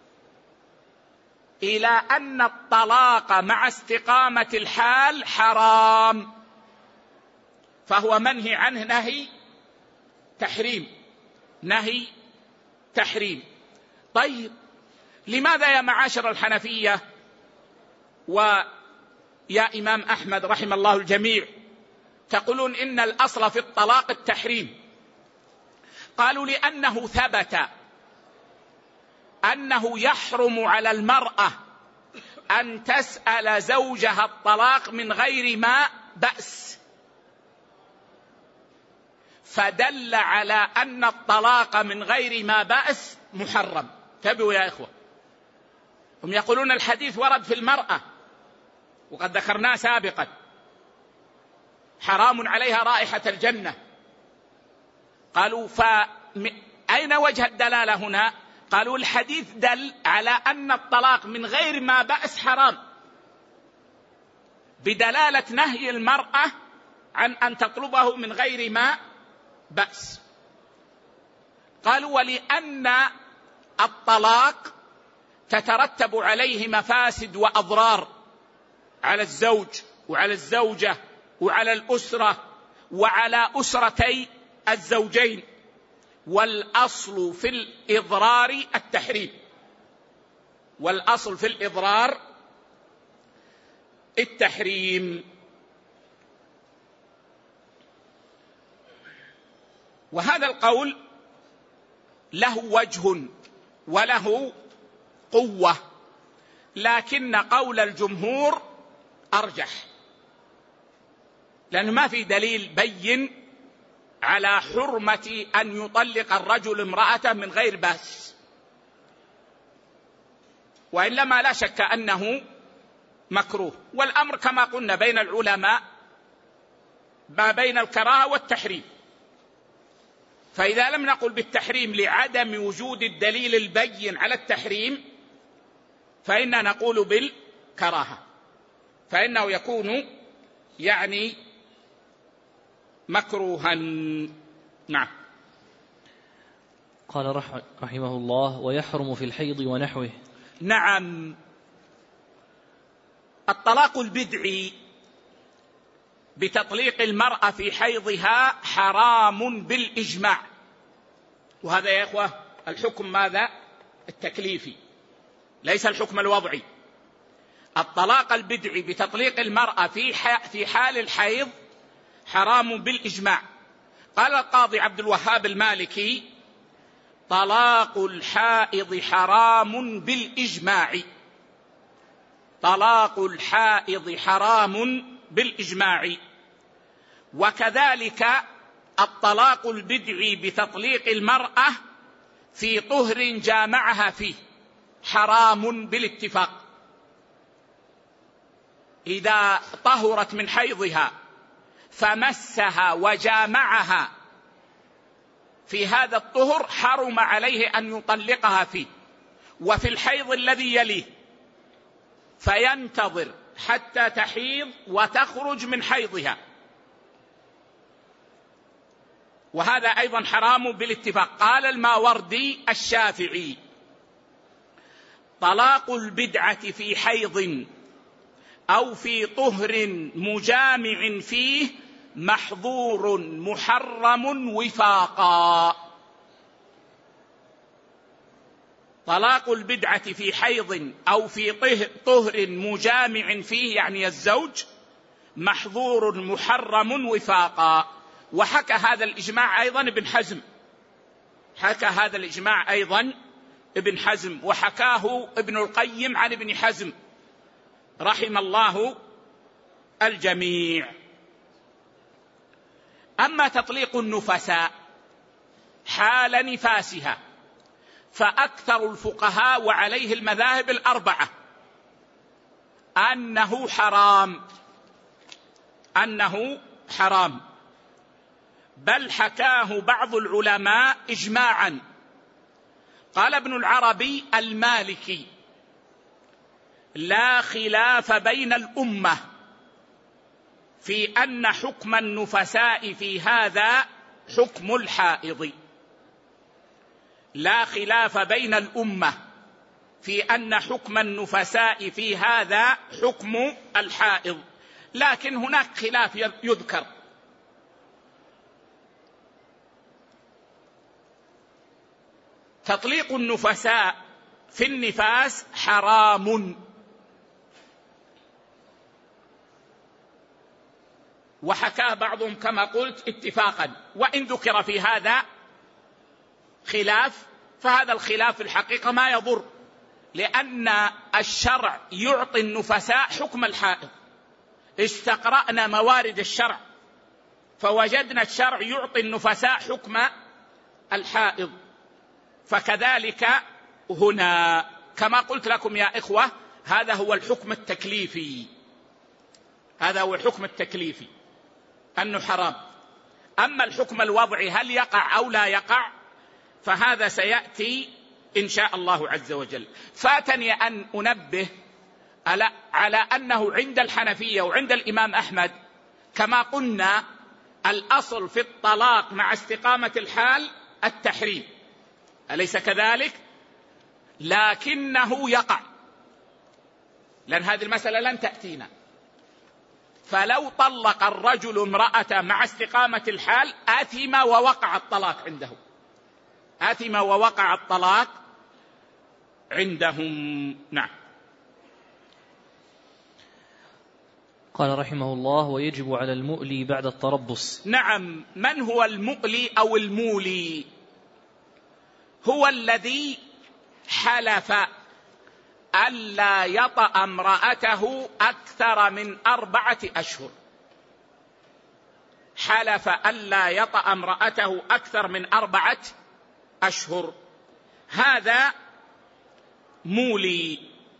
إلى أن الطلاق مع استقامة الحال حرام، فهو منهي عنه نهي تحريم نهي تحريم. طيب لماذا يا معاشر الحنفية ويا إمام أحمد رحم الله الجميع تقولون إن الأصل في الطلاق التحريم؟ قالوا لأنه ثبت أنه يحرم على المرأة أن تسأل زوجها الطلاق من غير ما بأس، فدل على أن الطلاق من غير ما بأس محرم. تابعوا يا إخوة، هم يقولون الحديث ورد في المرأة وقد ذكرناه سابقا، حرام عليها رائحة الجنة. قالوا فأين وجه الدلالة هنا؟ قالوا الحديث دل على أن الطلاق من غير ما بأس حرام، بدلالة نهي المرأة عن أن تطلبه من غير ما بأس. قالوا ولأن الطلاق تترتب عليه مفاسد وأضرار على الزوج وعلى الزوجة وعلى الأسرة وعلى أسرتي الزوجين، والأصل في الإضرار التحريم، والأصل في الإضرار التحريم. وهذا القول له وجه وله قوة، لكن قول الجمهور أرجح، لأنه ما في دليل بين على حرمة أن يطلق الرجل امرأته من غير بأس، وإنما لا شك أنه مكروه. والأمر كما قلنا بين العلماء ما بين الكراهة والتحريم، فإذا لم نقل بالتحريم لعدم وجود الدليل البين على التحريم فإننا نقول بالكراهة، فإنه يكون يعني مكروها. نعم. قال رحمه الله: ويحرم في الحيض ونحوه. نعم، الطلاق البدعي بتطليق المرأة في حيضها حرام بالإجماع، وهذا يا إخوة الحكم ماذا؟ التكليفي، ليس الحكم الوضعي. الطلاق البدعي بتطليق المرأة في في حال الحيض حرام بالإجماع. قال القاضي عبد الوهاب المالكي: طلاق الحائض حرام بالإجماع. طلاق الحائض حرام بالإجماع. وكذلك الطلاق البدعي بتطليق المرأة في طهر جامعها فيه حرام بالاتفاق. إذا طهرت من حيضها فمسها وجامعها في هذا الطهر حرم عليه أن يطلقها فيه، وفي الحيض الذي يليه فينتظر حتى تحيض وتخرج من حيضها، وهذا أيضا حرام بالاتفاق. قال الماوردي الشافعي: طلاق البدعة في حيض أو في طهر مجامع فيه محظور محرم وفاقا. طلاق البدعة في حيض أو في طهر مجامع فيه يعني الزوج محظور محرم وفاقا. وحكى هذا الإجماع أيضا ابن حزم، حكى هذا الإجماع أيضا ابن حزم، وحكاه ابن القيم عن ابن حزم رحم الله الجميع. أما تطليق النفساء حال نفاسها فأكثر الفقهاء وعليه المذاهب الأربعة أنه حرام، أنه حرام، بل حكاه بعض العلماء إجماعا. قال ابن العربي المالكي: لا خلاف بين الأمة في أن حكم النفساء في هذا حكم الحائض. لا خلاف بين الأمة في أن حكم النفساء في هذا حكم الحائض، لكن هناك خلاف يذكر. تطليق النفساء في النفاس حرام، وحكاه بعضهم كما قلت اتفاقا، وإن ذكر في هذا خلاف فهذا الخلاف في الحقيقة ما يضر، لأن الشرع يعطي النفساء حكم الحائض. استقرأنا موارد الشرع فوجدنا الشرع يعطي النفساء حكم الحائض، فكذلك هنا كما قلت لكم يا إخوة هذا هو الحكم التكليفي، هذا هو الحكم التكليفي أنه حرام. أما الحكم الوضعي هل يقع أو لا يقع فهذا سيأتي إن شاء الله عز وجل. فاتني أن أنبه على أنه عند الحنفية وعند الإمام أحمد كما قلنا الأصل في الطلاق مع استقامة الحال التحريم، أليس كذلك؟ لكنه يقع، لأن هذه المسألة لن تأتينا. فلو طلق الرجل امرأته مع استقامة الحال آثم ووقع الطلاق عنده، آثم ووقع الطلاق عندهم. نعم. قال رحمه الله: ويجب على المؤلي بعد التربص. نعم. من هو المؤلي أو المولي؟ هو الذي حلف ألا يطأ امرأته أكثر من أربعة أشهر، حلف ألا يطأ امرأته أكثر من أربعة أشهر، هذا مولي.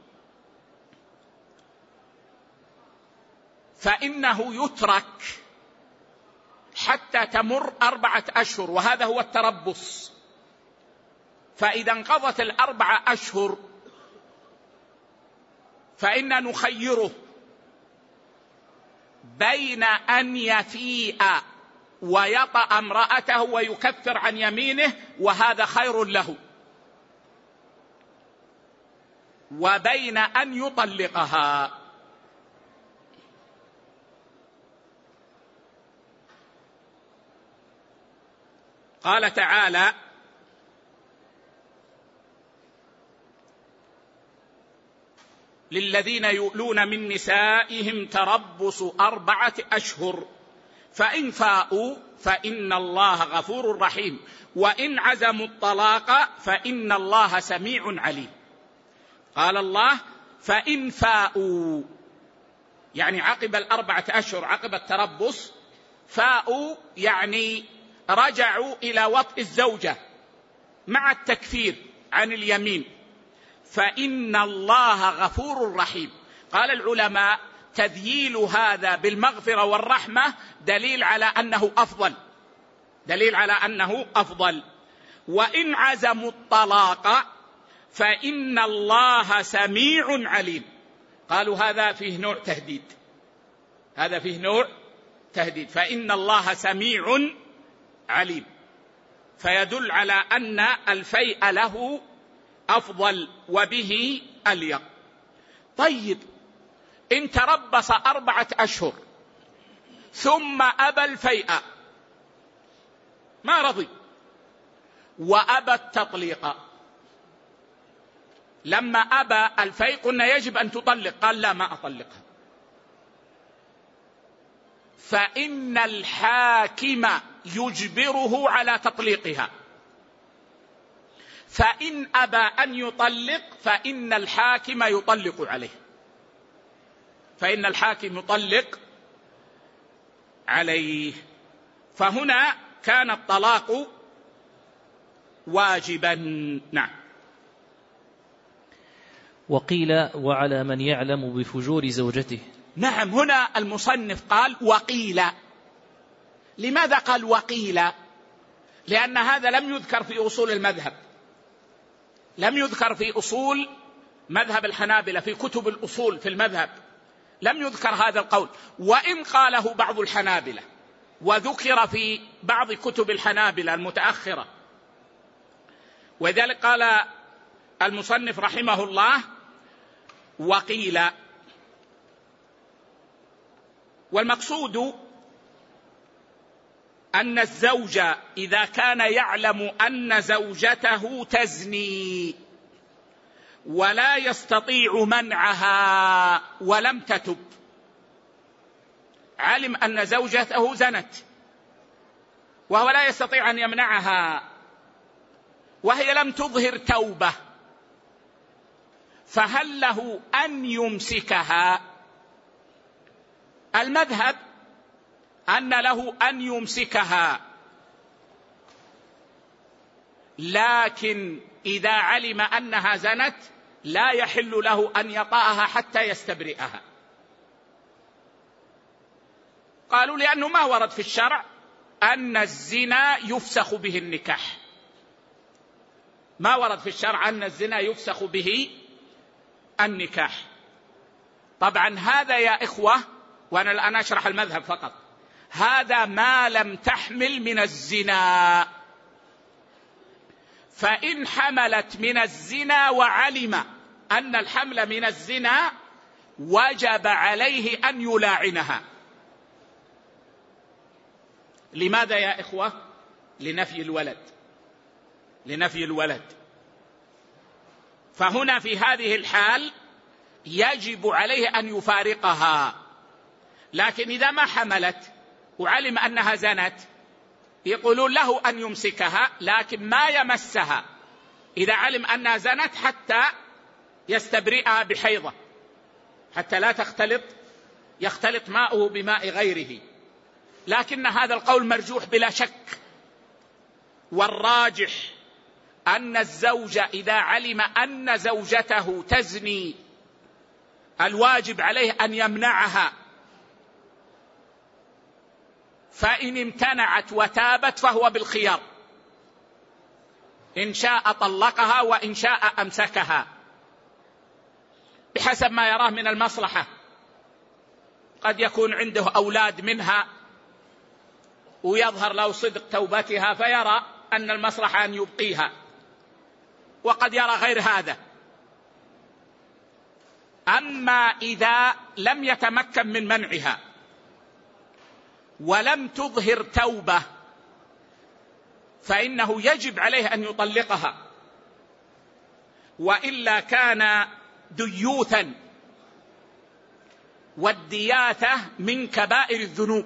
فإنه يترك حتى تمر أربعة أشهر، وهذا هو التربص. فإذا انقضت الأربعة أشهر فإن نخيره بين أن يفيء ويطأ امرأته ويكفر عن يمينه وهذا خير له، وبين أن يطلقها. قال تعالى: للذين يؤلون من نسائهم تربص أربعة أشهر فإن فاءوا فإن الله غفور رحيم وإن عزموا الطلاق فإن الله سميع عليم. قال الله: فإن فاءوا، يعني عقب الأربعة أشهر عقب التربص، فاءوا يعني رجعوا إلى وطء الزوجة مع التكفير عن اليمين، فإن الله غفور رحيم. قال العلماء: تذييل هذا بالمغفرة والرحمة دليل على أنه أفضل، دليل على أنه أفضل. وإن عزموا الطلاق فإن الله سميع عليم. قالوا هذا فيه نوع تهديد، هذا فيه نوع تهديد، فإن الله سميع عليم، فيدل على أن الفيء له أفضل وبه أليق. طيب، إن تربص أربعة أشهر ثم أبى الفيء، ما رضي وأبى التطليق، لما أبى الفيء قلنا يجب أن تطلق، قال لا ما أطلقها، فإن الحاكم يجبره على تطليقها، فإن أبى أن يطلق فإن الحاكم يطلق عليه، فإن الحاكم يطلق عليه. فهنا كان الطلاق واجبا. نعم. وقيل وعلى من يعلم بفجور زوجته. نعم، هنا المصنف قال وقيل. لماذا قال وقيل؟ لأن هذا لم يذكر في أصول المذهب، لم يذكر في أصول مذهب الحنابلة، في كتب الأصول في المذهب لم يذكر هذا القول، وإن قاله بعض الحنابلة وذكر في بعض كتب الحنابلة المتأخرة. وذلك قال المصنف رحمه الله وقيل. والمقصود أن الزوج إذا كان يعلم أن زوجته تزني ولا يستطيع منعها ولم تتب، علم أن زوجته زنت وهو لا يستطيع أن يمنعها وهي لم تظهر توبة، فهل له أن يمسكها؟ المذهب أن له أن يمسكها، لكن إذا علم أنها زنت لا يحل له أن يطأها حتى يستبرئها. قالوا لأنه ما ورد في الشرع أن الزنا يفسخ به النكاح، ما ورد في الشرع أن الزنا يفسخ به النكاح. طبعا هذا يا إخوة، وأنا الآن أشرح المذهب فقط، هذا ما لم تحمل من الزنا، فإن حملت من الزنا وعلم أن الحمل من الزنا وجب عليه أن يلاعنها. لماذا يا إخوة؟ لنفي الولد، لنفي الولد. فهنا في هذه الحال يجب عليه أن يفارقها، لكن إذا ما حملت وعلم أنها زنت يقولون له أن يمسكها لكن ما يمسها إذا علم أنها زنت حتى يستبرئها بحيضة، حتى لا تختلط يختلط ماؤه بماء غيره. لكن هذا القول مرجوح بلا شك، والراجح أن الزوج إذا علم أن زوجته تزني الواجب عليه أن يمنعها، فإن امتنعت وتابت فهو بالخيار، إن شاء طلقها وإن شاء أمسكها بحسب ما يراه من المصلحة. قد يكون عنده أولاد منها ويظهر له صدق توبتها فيرى أن المصلحة أن يبقيها، وقد يرى غير هذا. أما إذا لم يتمكن من منعها ولم تظهر توبة فإنه يجب عليه أن يطلقها، وإلا كان ديوثا، والدياثة من كبائر الذنوب.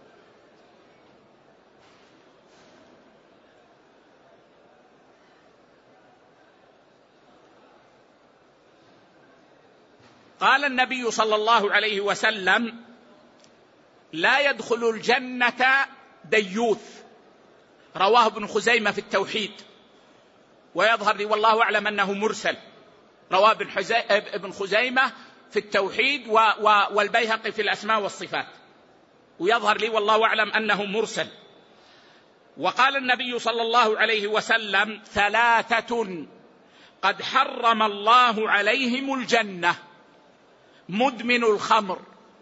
قال النبي صلى الله عليه وسلم لا يدخل الجنة ديوث، رواه ابن خزيمة في التوحيد، ويظهر لي والله أعلم أنه مرسل، رواه ابن خزيمة في التوحيد والبيهقي في الأسماء والصفات، ويظهر لي والله أعلم أنه مرسل. وقال النبي صلى الله عليه وسلم ثلاثة قد حرم الله عليهم الجنة: مدمن الخمر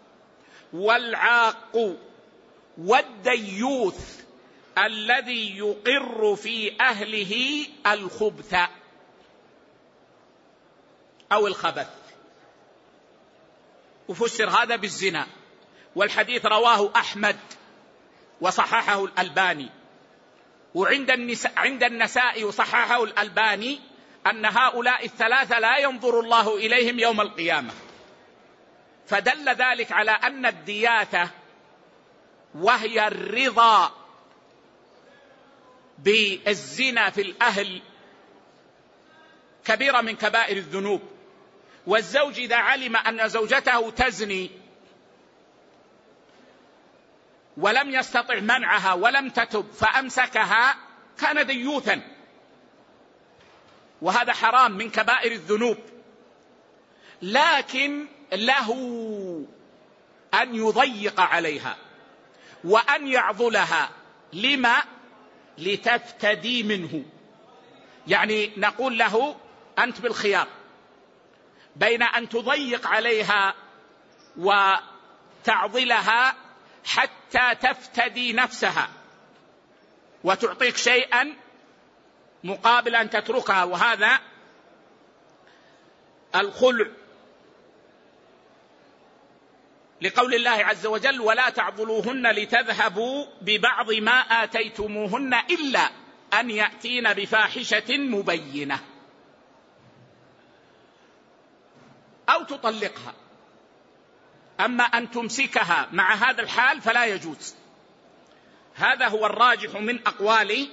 والعاق والديوث الذي يقر في أهله الخبث أو الخبث. وفسر هذا بالزنا، والحديث رواه أحمد وصححه الألباني، وعند النساء عند النساء وصححه الألباني أن هؤلاء الثلاثة لا ينظر الله إليهم يوم القيامة، فدل ذلك على أن الدياثة وهي الرضا بالزنا في الأهل كبيرة من كبائر الذنوب. والزوج إذا علم أن زوجته تزني ولم يستطع منعها ولم تتب فأمسكها كان ديوثا، وهذا حرام من كبائر الذنوب. لكن له أن يضيق عليها وأن يعضلها. لما؟ لتفتدي منه. يعني نقول له أنت بالخيار بين أن تضيق عليها وتعضلها حتى تفتدي نفسها وتعطيك شيئا مقابل أن تتركها، وهذا الخلع، لقول الله عز وجل: ولا تعضلوهن لتذهبوا ببعض ما آتيتموهن إلا أن يأتين بفاحشة مبينة أو تطلقها. أما أن تمسكها مع هذا الحال فلا يجوز. هذا هو الراجح من أقوال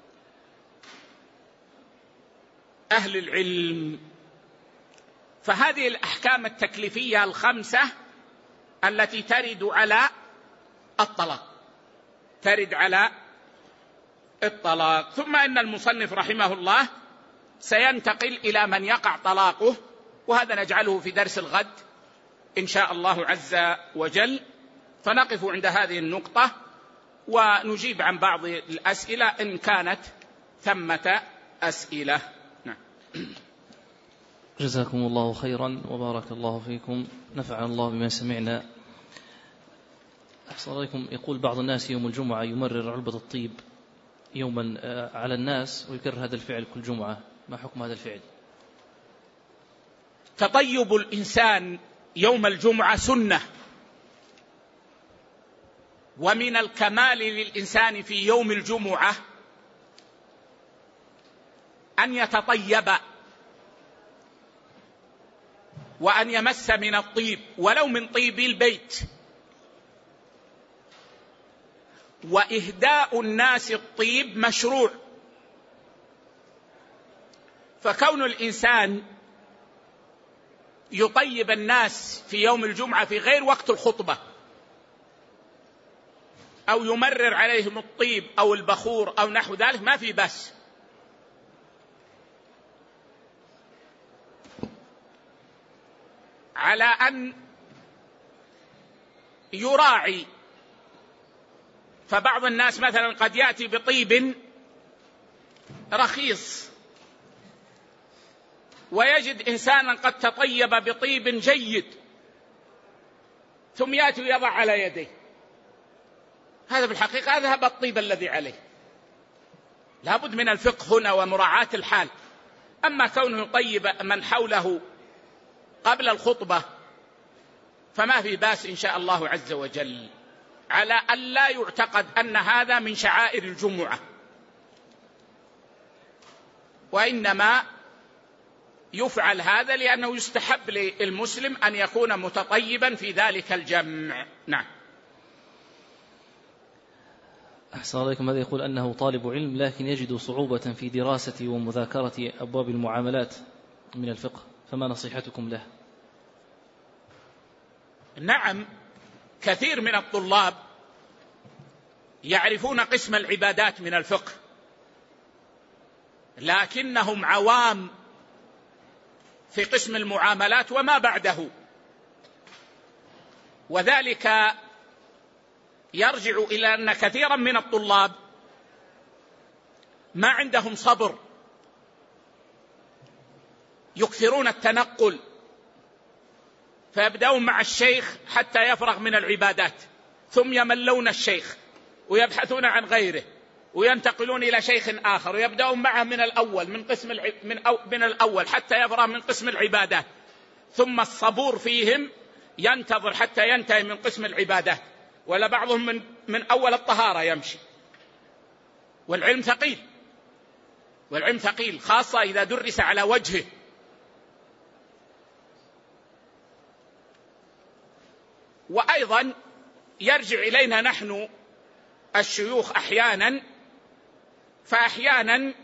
أهل العلم. فهذه الأحكام التكليفية الخمسة التي ترد على الطلاق ترد على الطلاق. ثم إن المصنف رحمه الله سينتقل إلى من يقع طلاقه، وهذا نجعله في درس الغد إن شاء الله عز وجل. فنقف عند هذه النقطة ونجيب عن بعض الأسئلة إن كانت ثمة أسئلة. نعم. جزاكم الله خيرا وبارك الله فيكم، نفعنا الله بما سمعنا. أحسن عليكم. يقول بعض الناس يوم الجمعة يمرر علبة الطيب يوما على الناس ويكرر هذا الفعل كل جمعة، ما حكم هذا الفعل؟ تطيب الإنسان يوم الجمعة سنة، ومن الكمال للإنسان في يوم الجمعة أن يتطيب وأن يمس من الطيب ولو من طيب البيت. وإهداء الناس الطيب مشروع، فكون الإنسان يطيب الناس في يوم الجمعة في غير وقت الخطبة أو يمرر عليهم الطيب أو البخور أو نحو ذلك ما في بأس. على أن يراعي، فبعض الناس مثلا قد يأتي بطيب رخيص ويجد إنسانا قد تطيب بطيب جيد ثم يأتي ويضع على يديه، هذا في الحقيقة ذهب الطيب الذي عليه. لابد من الفقه هنا ومراعاة الحال. أما كونه يطيب من حوله قبل الخطبة فما في باس إن شاء الله عز وجل، على أن لا يعتقد أن هذا من شعائر الجمعة، وإنما يفعل هذا لأنه يستحب للمسلم أن يكون متطيبا في ذلك الجمع. نعم. أحسن عليكم. هذا يقول أنه طالب علم لكن يجد صعوبة في دراسة ومذاكرة أبواب المعاملات من الفقه، فما نصيحتكم له؟ نعم، كثير من الطلاب يعرفون قسم العبادات من الفقه لكنهم عوام في قسم المعاملات وما بعده، وذلك يرجع إلى أن كثيرا من الطلاب ما عندهم صبر، يكثرون التنقل، فيبدأون مع الشيخ حتى يفرغ من العبادات ثم يملون الشيخ ويبحثون عن غيره وينتقلون إلى شيخ آخر ويبدأون معه من الأول من قسم الع... من, أو... من الأول حتى يفرغ من قسم العبادات، ثم الصبور فيهم ينتظر حتى ينتهي من قسم العبادات، ولا بعضهم من, من أول الطهارة يمشي، والعلم ثقيل والعلم ثقيل خاصة إذا درس على وجهه. وأيضا يرجع إلينا نحن الشيوخ أحيانا، فأحيانا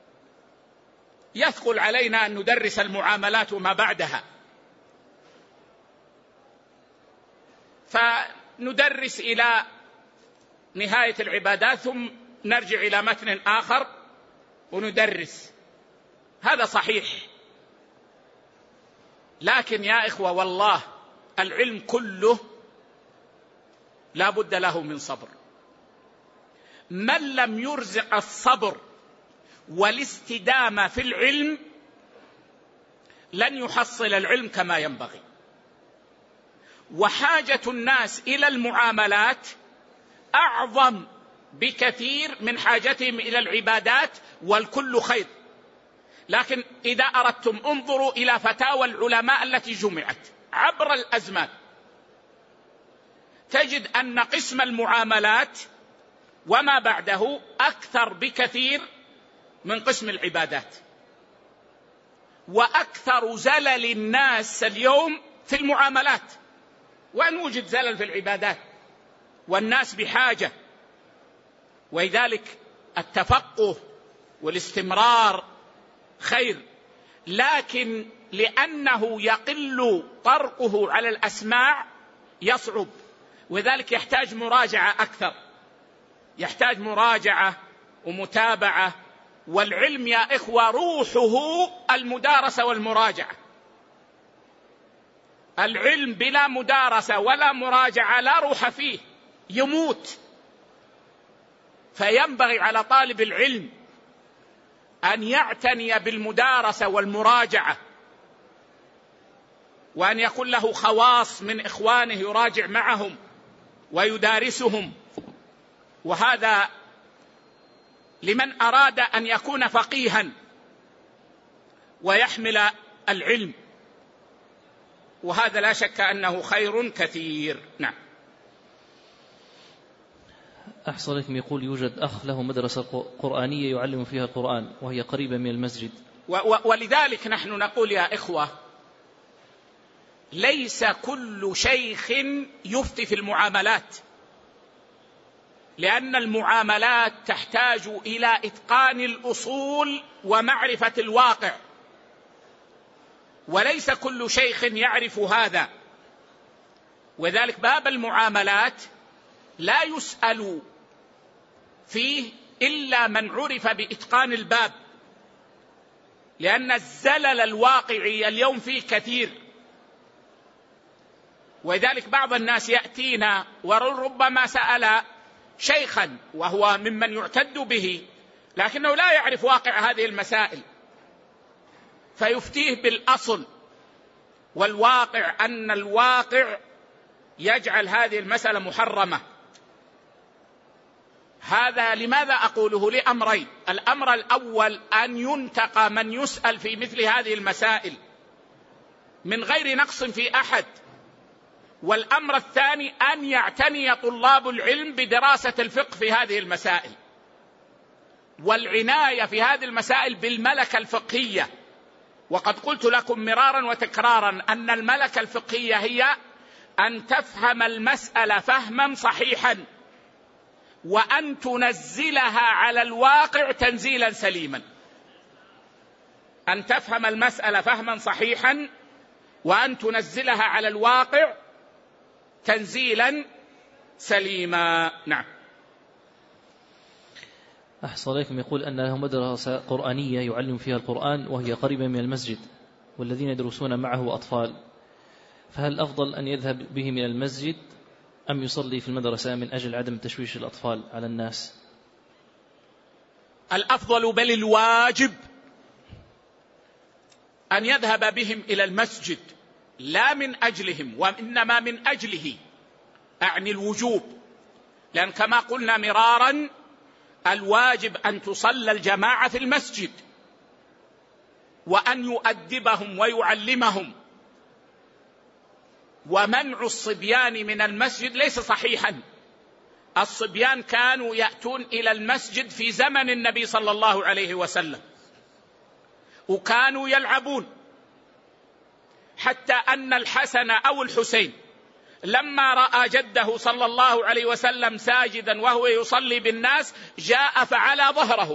يثقل علينا أن ندرس المعاملات وما بعدها، فندرس إلى نهاية العبادات ثم نرجع إلى متن آخر وندرس. هذا صحيح، لكن يا إخوة والله العلم كله لا بد له من صبر. من لم يرزق الصبر والاستدامة في العلم لن يحصل العلم كما ينبغي. وحاجة الناس إلى المعاملات أعظم بكثير من حاجتهم إلى العبادات، والكل خير. لكن إذا أردتم انظروا إلى فتاوى العلماء التي جمعت عبر الأزمان، تجد أن قسم المعاملات وما بعده أكثر بكثير من قسم العبادات. وأكثر زلل الناس اليوم في المعاملات، وأن وجد زلل في العبادات، والناس بحاجة. ولذلك التفقه والاستمرار خير، لكن لأنه يقل طرقه على الأسماع يصعب، وذلك يحتاج مراجعة أكثر، يحتاج مراجعة ومتابعة. والعلم يا إخوة روحه المدارسة والمراجعة. العلم بلا مدارسة ولا مراجعة لا روح فيه، يموت. فينبغي على طالب العلم أن يعتني بالمدارسة والمراجعة، وأن يكون له خواص من إخوانه يراجع معهم ويدارسهم. وهذا لمن أراد أن يكون فقيها ويحمل العلم، وهذا لا شك أنه خير كثير. نعم. أحسن لكم. يقول يوجد أخ له مدرسة قرآنية يعلم فيها القرآن وهي قريبة من المسجد، ولذلك نحن نقول يا إخوة ليس كل شيخ يفتي في المعاملات، لأن المعاملات تحتاج إلى إتقان الأصول ومعرفة الواقع، وليس كل شيخ يعرف هذا. وذلك باب المعاملات لا يسأل فيه إلا من عرف بإتقان الباب، لأن الزلل الواقعي اليوم فيه كثير. وذلك بعض الناس يأتينا وربما سأل شيخا وهو ممن يعتد به، لكنه لا يعرف واقع هذه المسائل، فيفتيه بالأصل، والواقع أن الواقع يجعل هذه المسألة محرمة. هذا لماذا أقوله؟ لأمرين: الأمر الأول أن ينتقى من يسأل في مثل هذه المسائل من غير نقص في أحد، والأمر الثاني أن يعتني طلاب العلم بدراسة الفقه في هذه المسائل، والعناية في هذه المسائل بالملكة الفقهية. وقد قلت لكم مرارا وتكرارا أن الملكة الفقهية هي أن تفهم المسألة فهما صحيحا، وأن تنزلها على الواقع تنزيلا سليما. أن تفهم المسألة فهما صحيحا وأن تنزلها على الواقع تنزيلا سليما. نعم. أحسن عليكم. يقول أن له مدرسة قرآنية يعلم فيها القرآن وهي قريبة من المسجد، والذين يدرسون معه أطفال، فهل أفضل أن يذهب بهم إلى المسجد أم يصلي في المدرسة من أجل عدم تشويش الأطفال على الناس؟ الأفضل بل الواجب أن يذهب بهم إلى المسجد، لا من أجلهم وإنما من أجله، أعني الوجوب. لأن كما قلنا مرارا الواجب أن تصلى الجماعة في المسجد، وأن يؤدبهم ويعلمهم. ومنع الصبيان من المسجد ليس صحيحا. الصبيان كانوا يأتون إلى المسجد في زمن النبي صلى الله عليه وسلم، وكانوا يلعبون، حتى أن الحسن أو الحسين لما رأى جده صلى الله عليه وسلم ساجدا وهو يصلي بالناس جاء فعلى ظهره،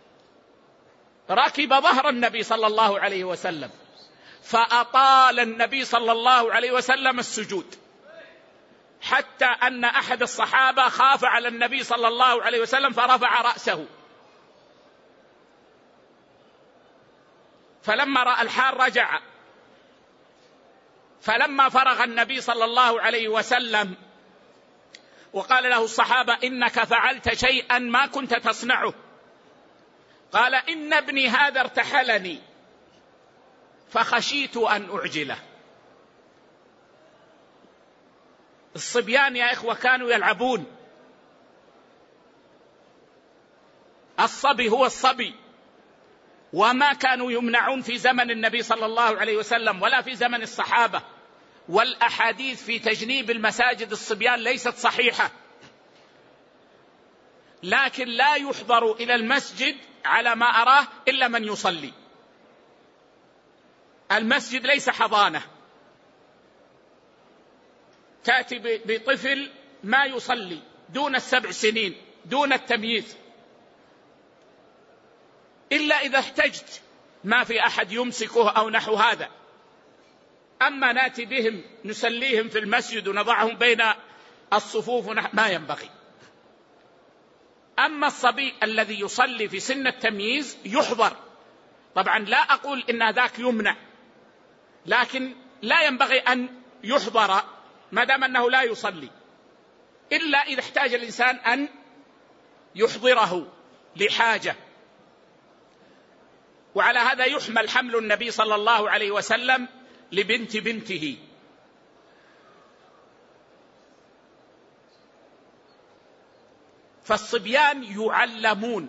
ركب ظهر النبي صلى الله عليه وسلم، فأطال النبي صلى الله عليه وسلم السجود، حتى أن أحد الصحابة خاف على النبي صلى الله عليه وسلم فرفع رأسه، فلما رأى الحال رجع. فلما فرغ النبي صلى الله عليه وسلم وقال له الصحابة: إنك فعلت شيئا ما كنت تصنعه. قال: إن ابني هذا ارتحلني فخشيت أن أعجله. الصبيان يا إخوة كانوا يلعبون، الصبي هو الصبي، وما كانوا يمنعون في زمن النبي صلى الله عليه وسلم ولا في زمن الصحابة. والأحاديث في تجنيب المساجد الصبيان ليست صحيحة، لكن لا يحضر إلى المسجد على ما أراه إلا من يصلي. المسجد ليس حضانة تأتي بطفل ما يصلي دون السبع سنين دون التمييز، إلا إذا احتجت ما في أحد يمسكه أو نحو هذا. أما نأتي بهم نسليهم في المسجد ونضعهم بين الصفوف ما ينبغي. أما الصبي الذي يصلي في سن التمييز يحضر، طبعا لا أقول إن ذاك يمنع، لكن لا ينبغي أن يحضر ما دام أنه لا يصلي، إلا إذا احتاج الإنسان أن يحضره لحاجة. وعلى هذا يحمل حمل النبي صلى الله عليه وسلم لبنت بنته. فالصبيان يعلمون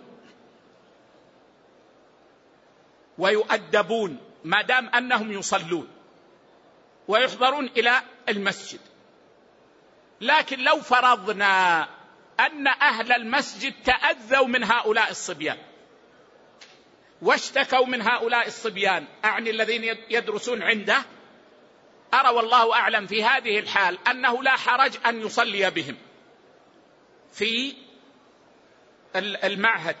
ويؤدبون ما دام أنهم يصلون ويحضرون إلى المسجد. لكن لو فرضنا أن أهل المسجد تأذوا من هؤلاء الصبيان واشتكوا من هؤلاء الصبيان، أعني الذين يدرسون عنده، أرى والله أعلم في هذه الحال أنه لا حرج أن يصلي بهم في المعهد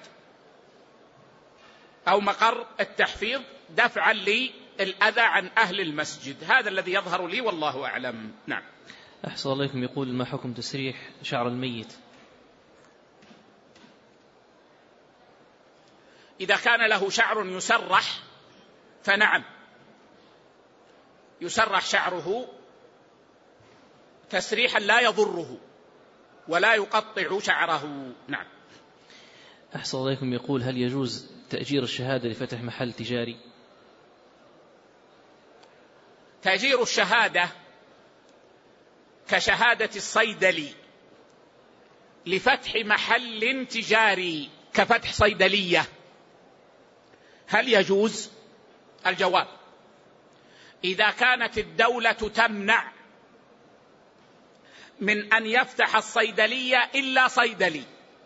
أو مقر التحفيظ دفعا للأذى عن أهل المسجد. هذا الذي يظهر لي والله أعلم. نعم. أحسن الله إليكم. يقول: ما حكم تسريح شعر الميت؟ إذا كان له شعر يسرح فنعم، يسرح شعره تسريحا لا يضره ولا يقطع شعره. نعم. أحسن الله إليكم. يقول: هل يجوز تأجير الشهادة لفتح محل تجاري؟ تأجير الشهادة كشهادة الصيدلي لفتح محل تجاري كفتح صيدلية، هل يجوز؟ الجواب: إذا كانت الدولة تمنع من أن يفتح الصيدلية إلا صيدلي،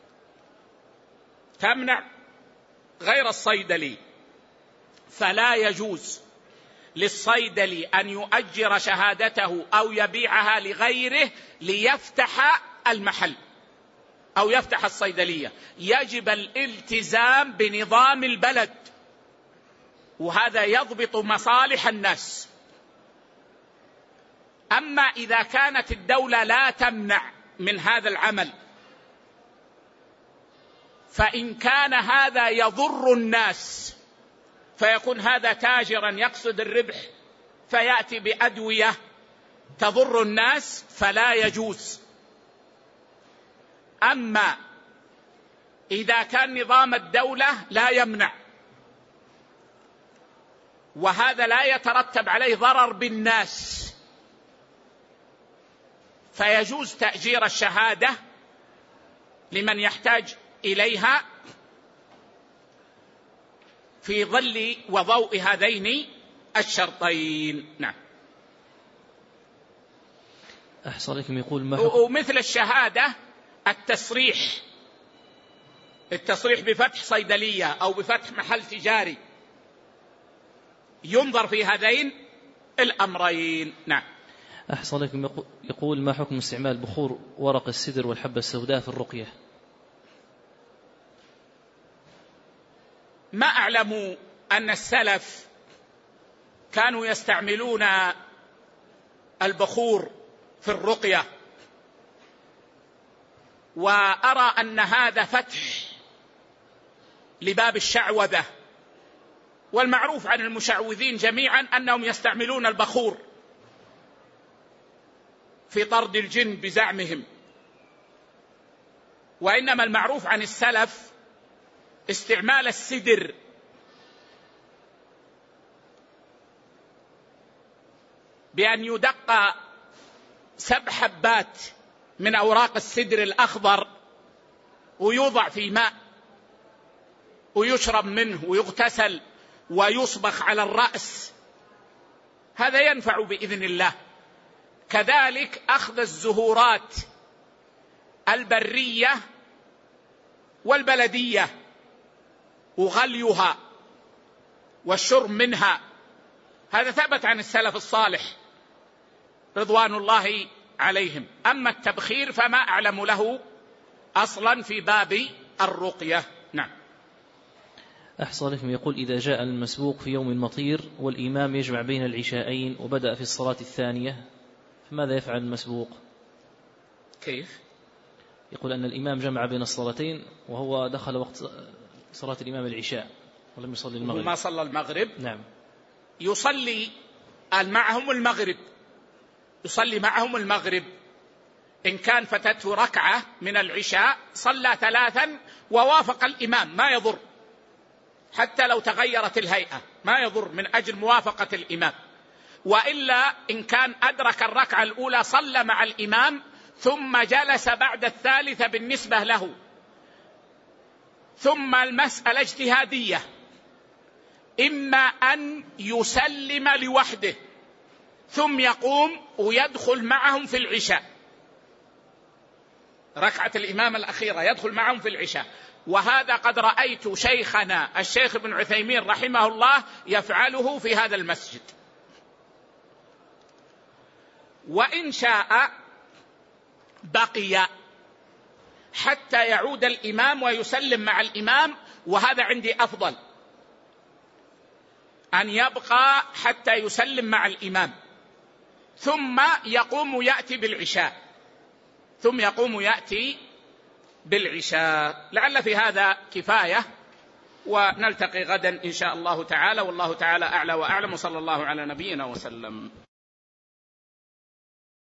تمنع غير الصيدلي، فلا يجوز للصيدلي أن يؤجر شهادته أو يبيعها لغيره ليفتح المحل أو يفتح الصيدلية. يجب الالتزام بنظام البلد، وهذا يضبط مصالح الناس. أما إذا كانت الدولة لا تمنع من هذا العمل، فإن كان هذا يضر الناس فيكون هذا تاجرا يقصد الربح فيأتي بأدوية تضر الناس فلا يجوز. أما إذا كان نظام الدولة لا يمنع وهذا لا يترتب عليه ضرر بالناس فيجوز تأجير الشهادة لمن يحتاج إليها في ظل وضوء هذين الشرطين. نعم. أحسن لكم. يقول: ما ومثل الشهادة التصريح، التصريح بفتح صيدلية أو بفتح محل تجاري ينظر في هذين الأمرين. نعم. أحسن لكم. يقول: ما حكم استعمال بخور ورق السدر والحبة السوداء في الرقية؟ ما أعلم أن السلف كانوا يستعملون البخور في الرقية، وأرى أن هذا فتح لباب الشعوذة، والمعروف عن المشعوذين جميعا أنهم يستعملون البخور في طرد الجن بزعمهم، وإنما المعروف عن السلف استعمال السدر بأن يدق سبع حبات من أوراق السدر الأخضر ويوضع في ماء ويشرب منه ويغتسل ويصبغ على الرأس، هذا ينفع بإذن الله. كذلك أخذ الزهورات البرية والبلدية وغليها والشرب منها، هذا ثبت عن السلف الصالح رضوان الله عليهم. أما التبخير فما أعلم له أصلا في باب الرقية. نعم. أحسن لكم. يقول: إذا جاء المسبوق في يوم مطير والإمام يجمع بين العشاءين وبدأ في الصلاة الثانية، فماذا يفعل المسبوق؟ كيف؟ يقول أن الإمام جمع بين الصلاتين وهو دخل وقت صلاة الإمام العشاء ولم يصلي المغرب. وما صلى المغرب. نعم. يصلي معهم المغرب، يصلي معهم المغرب. إن كان فتته ركعة من العشاء صلى ثلاثا ووافق الإمام، ما يضر، حتى لو تغيرت الهيئة ما يضر من أجل موافقة الإمام. وإلا إن كان أدرك الركعة الأولى صلى مع الإمام ثم جلس بعد الثالثة بالنسبة له، ثم المسألة اجتهادية، إما أن يسلم لوحده ثم يقوم ويدخل معهم في العشاء، ركعة الإمام الأخيرة يدخل معهم في العشاء، وهذا قد رأيت شيخنا الشيخ ابن عثيمين رحمه الله يفعله في هذا المسجد. وإن شاء بقي حتى يعود الإمام ويسلم مع الإمام، وهذا عندي أفضل أن يبقى حتى يسلم مع الإمام ثم يقوم يأتي بالعشاء ثم يقوم يأتي بالعشاء. لعل في هذا كفاية، ونلتقي غدا إن شاء الله تعالى، والله تعالى أعلى وأعلم، وصلى الله على نبينا وسلم.